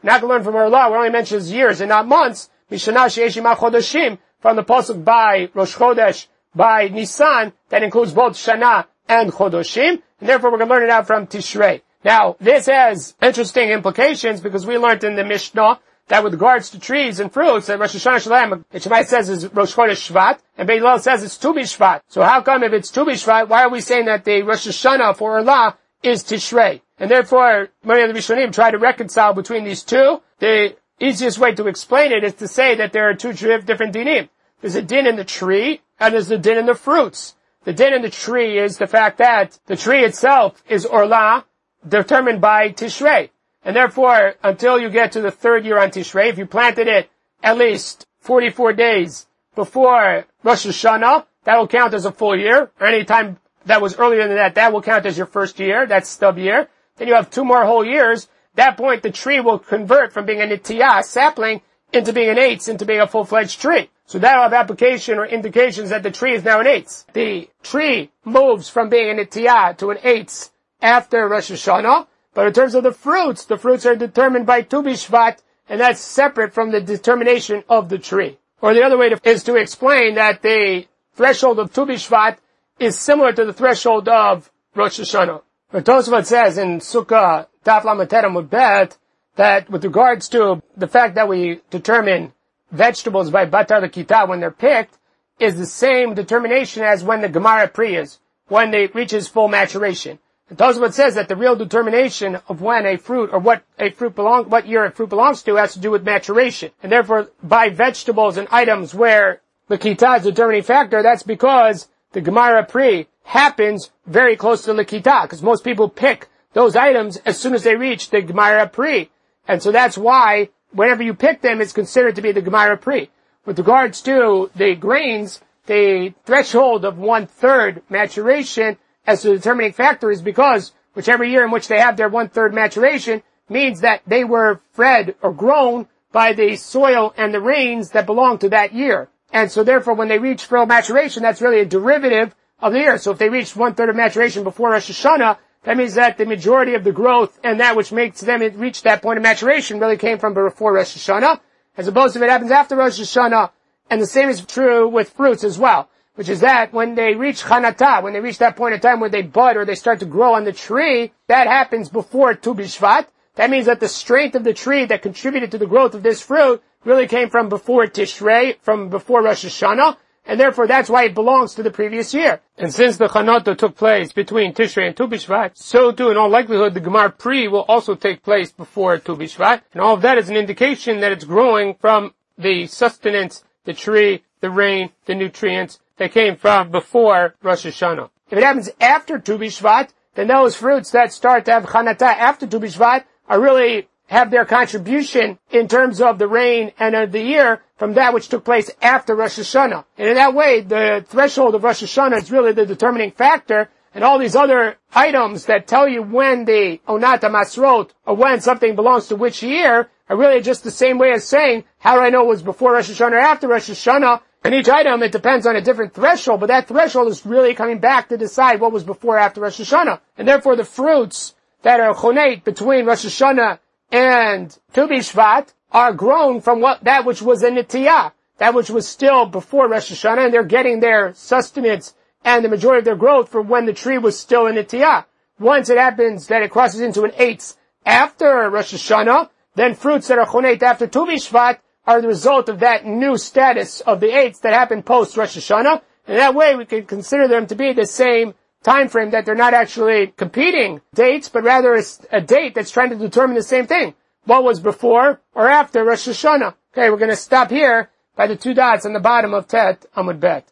We're not going to learn from Orlah, where it only mentions years and not months. Mishana she'eshima chodashim, from the pasuk by Rosh Chodesh, by Nisan, that includes both Shana and Chodoshim, and therefore we're going to learn it out from Tishrei. Now, this has interesting implications because we learned in the Mishnah that with regards to trees and fruits, that Rosh Hashanah Shalem, Shemai says is Rosh Chodesh Shvat, and Beit Hillel says it's Tu B'Shvat. So how come if it's Tu B'Shvat, why are we saying that the Rosh Hashanah for Orlah is Tishrei? And therefore, many of the Rishonim try to reconcile between these two. The easiest way to explain it is to say that there are two different dinim. There's a din in the tree, and there's a din in the fruits. The din in the tree is the fact that the tree itself is Orlah, determined by Tishrei. And therefore, until you get to the third year on Tishrei, if you planted it at least forty-four days before Rosh Hashanah, that will count as a full year. Or any time that was earlier than that, that will count as your first year. That's stub year. Then you have two more whole years. At that point, the tree will convert from being a nitiyah, a sapling, into being an eitz, into being a full-fledged tree. So that will have application or indications that the tree is now an eitz. The tree moves from being a nitiyah to an eitz after Rosh Hashanah. But in terms of the fruits, the fruits are determined by Tu B'Shvat, and that's separate from the determination of the tree. Or the other way to, is to explain that the threshold of Tu B'Shvat is similar to the threshold of Rosh Hashanah. But Tosafot says in Sukkah Daf Lamed Tet Amud Bet that with regards to the fact that we determine vegetables by Batar L'Kita when they're picked is the same determination as when the Gemara Pri is, when it reaches full maturation. And Tosafot says that the real determination of when a fruit, or what a fruit belong, what year a fruit belongs to has to do with maturation. And therefore, by vegetables and items where the Kita is the determining factor, that's because the Gemara Pri happens very close to the Kita, because most people pick those items as soon as they reach the Gemara Pri. And so that's why, whenever you pick them, it's considered to be the Gemara Pri. With regards to the grains, the threshold of one-third maturation as the determining factor is because whichever year in which they have their one-third maturation means that they were fed or grown by the soil and the rains that belong to that year. And so therefore when they reach full maturation, that's really a derivative of the year. So if they reach one-third of maturation before Rosh Hashanah, that means that the majority of the growth and that which makes them reach that point of maturation really came from before Rosh Hashanah, as opposed to if it happens after Rosh Hashanah. And the same is true with fruits as well, which is that when they reach Chanatah, when they reach that point in time where they bud or they start to grow on the tree, that happens before Tu B'Shvat. That means that the strength of the tree that contributed to the growth of this fruit really came from before Tishrei, from before Rosh Hashanah, and therefore that's why it belongs to the previous year. And since the Chanotah took place between Tishrei and Tu B'Shvat, so too in all likelihood the Gemar Pri will also take place before Tu B'Shvat, and all of that is an indication that it's growing from the sustenance, the tree, the rain, the nutrients that came from before Rosh Hashanah. If it happens after Tu B'Shvat, then those fruits that start to have Chanatah after Tu B'Shvat are really have their contribution in terms of the rain and of the year from that which took place after Rosh Hashanah. And in that way, the threshold of Rosh Hashanah is really the determining factor, and all these other items that tell you when the Onat HaMasrot, or when something belongs to which year, are really just the same way as saying, how do I know it was before Rosh Hashanah or after Rosh Hashanah? And each item, it depends on a different threshold, but that threshold is really coming back to decide what was before or after Rosh Hashanah. And therefore the fruits that are chonate between Rosh Hashanah and Tu B'Shvat are grown from what, that which was a nitiyah, that which was still before Rosh Hashanah, and they're getting their sustenance and the majority of their growth from when the tree was still a nitiyah. Once it happens that it crosses into an eitz after Rosh Hashanah, then fruits that are chonate after Tu B'Shvat are the result of that new status of the eitz that happened post Rosh Hashanah. And that way we can consider them to be the same time frame, that they're not actually competing dates, but rather it's a date that's trying to determine the same thing. What was before or after Rosh Hashanah? Okay, we're going to stop here by the two dots on the bottom of Tet Amud Bet.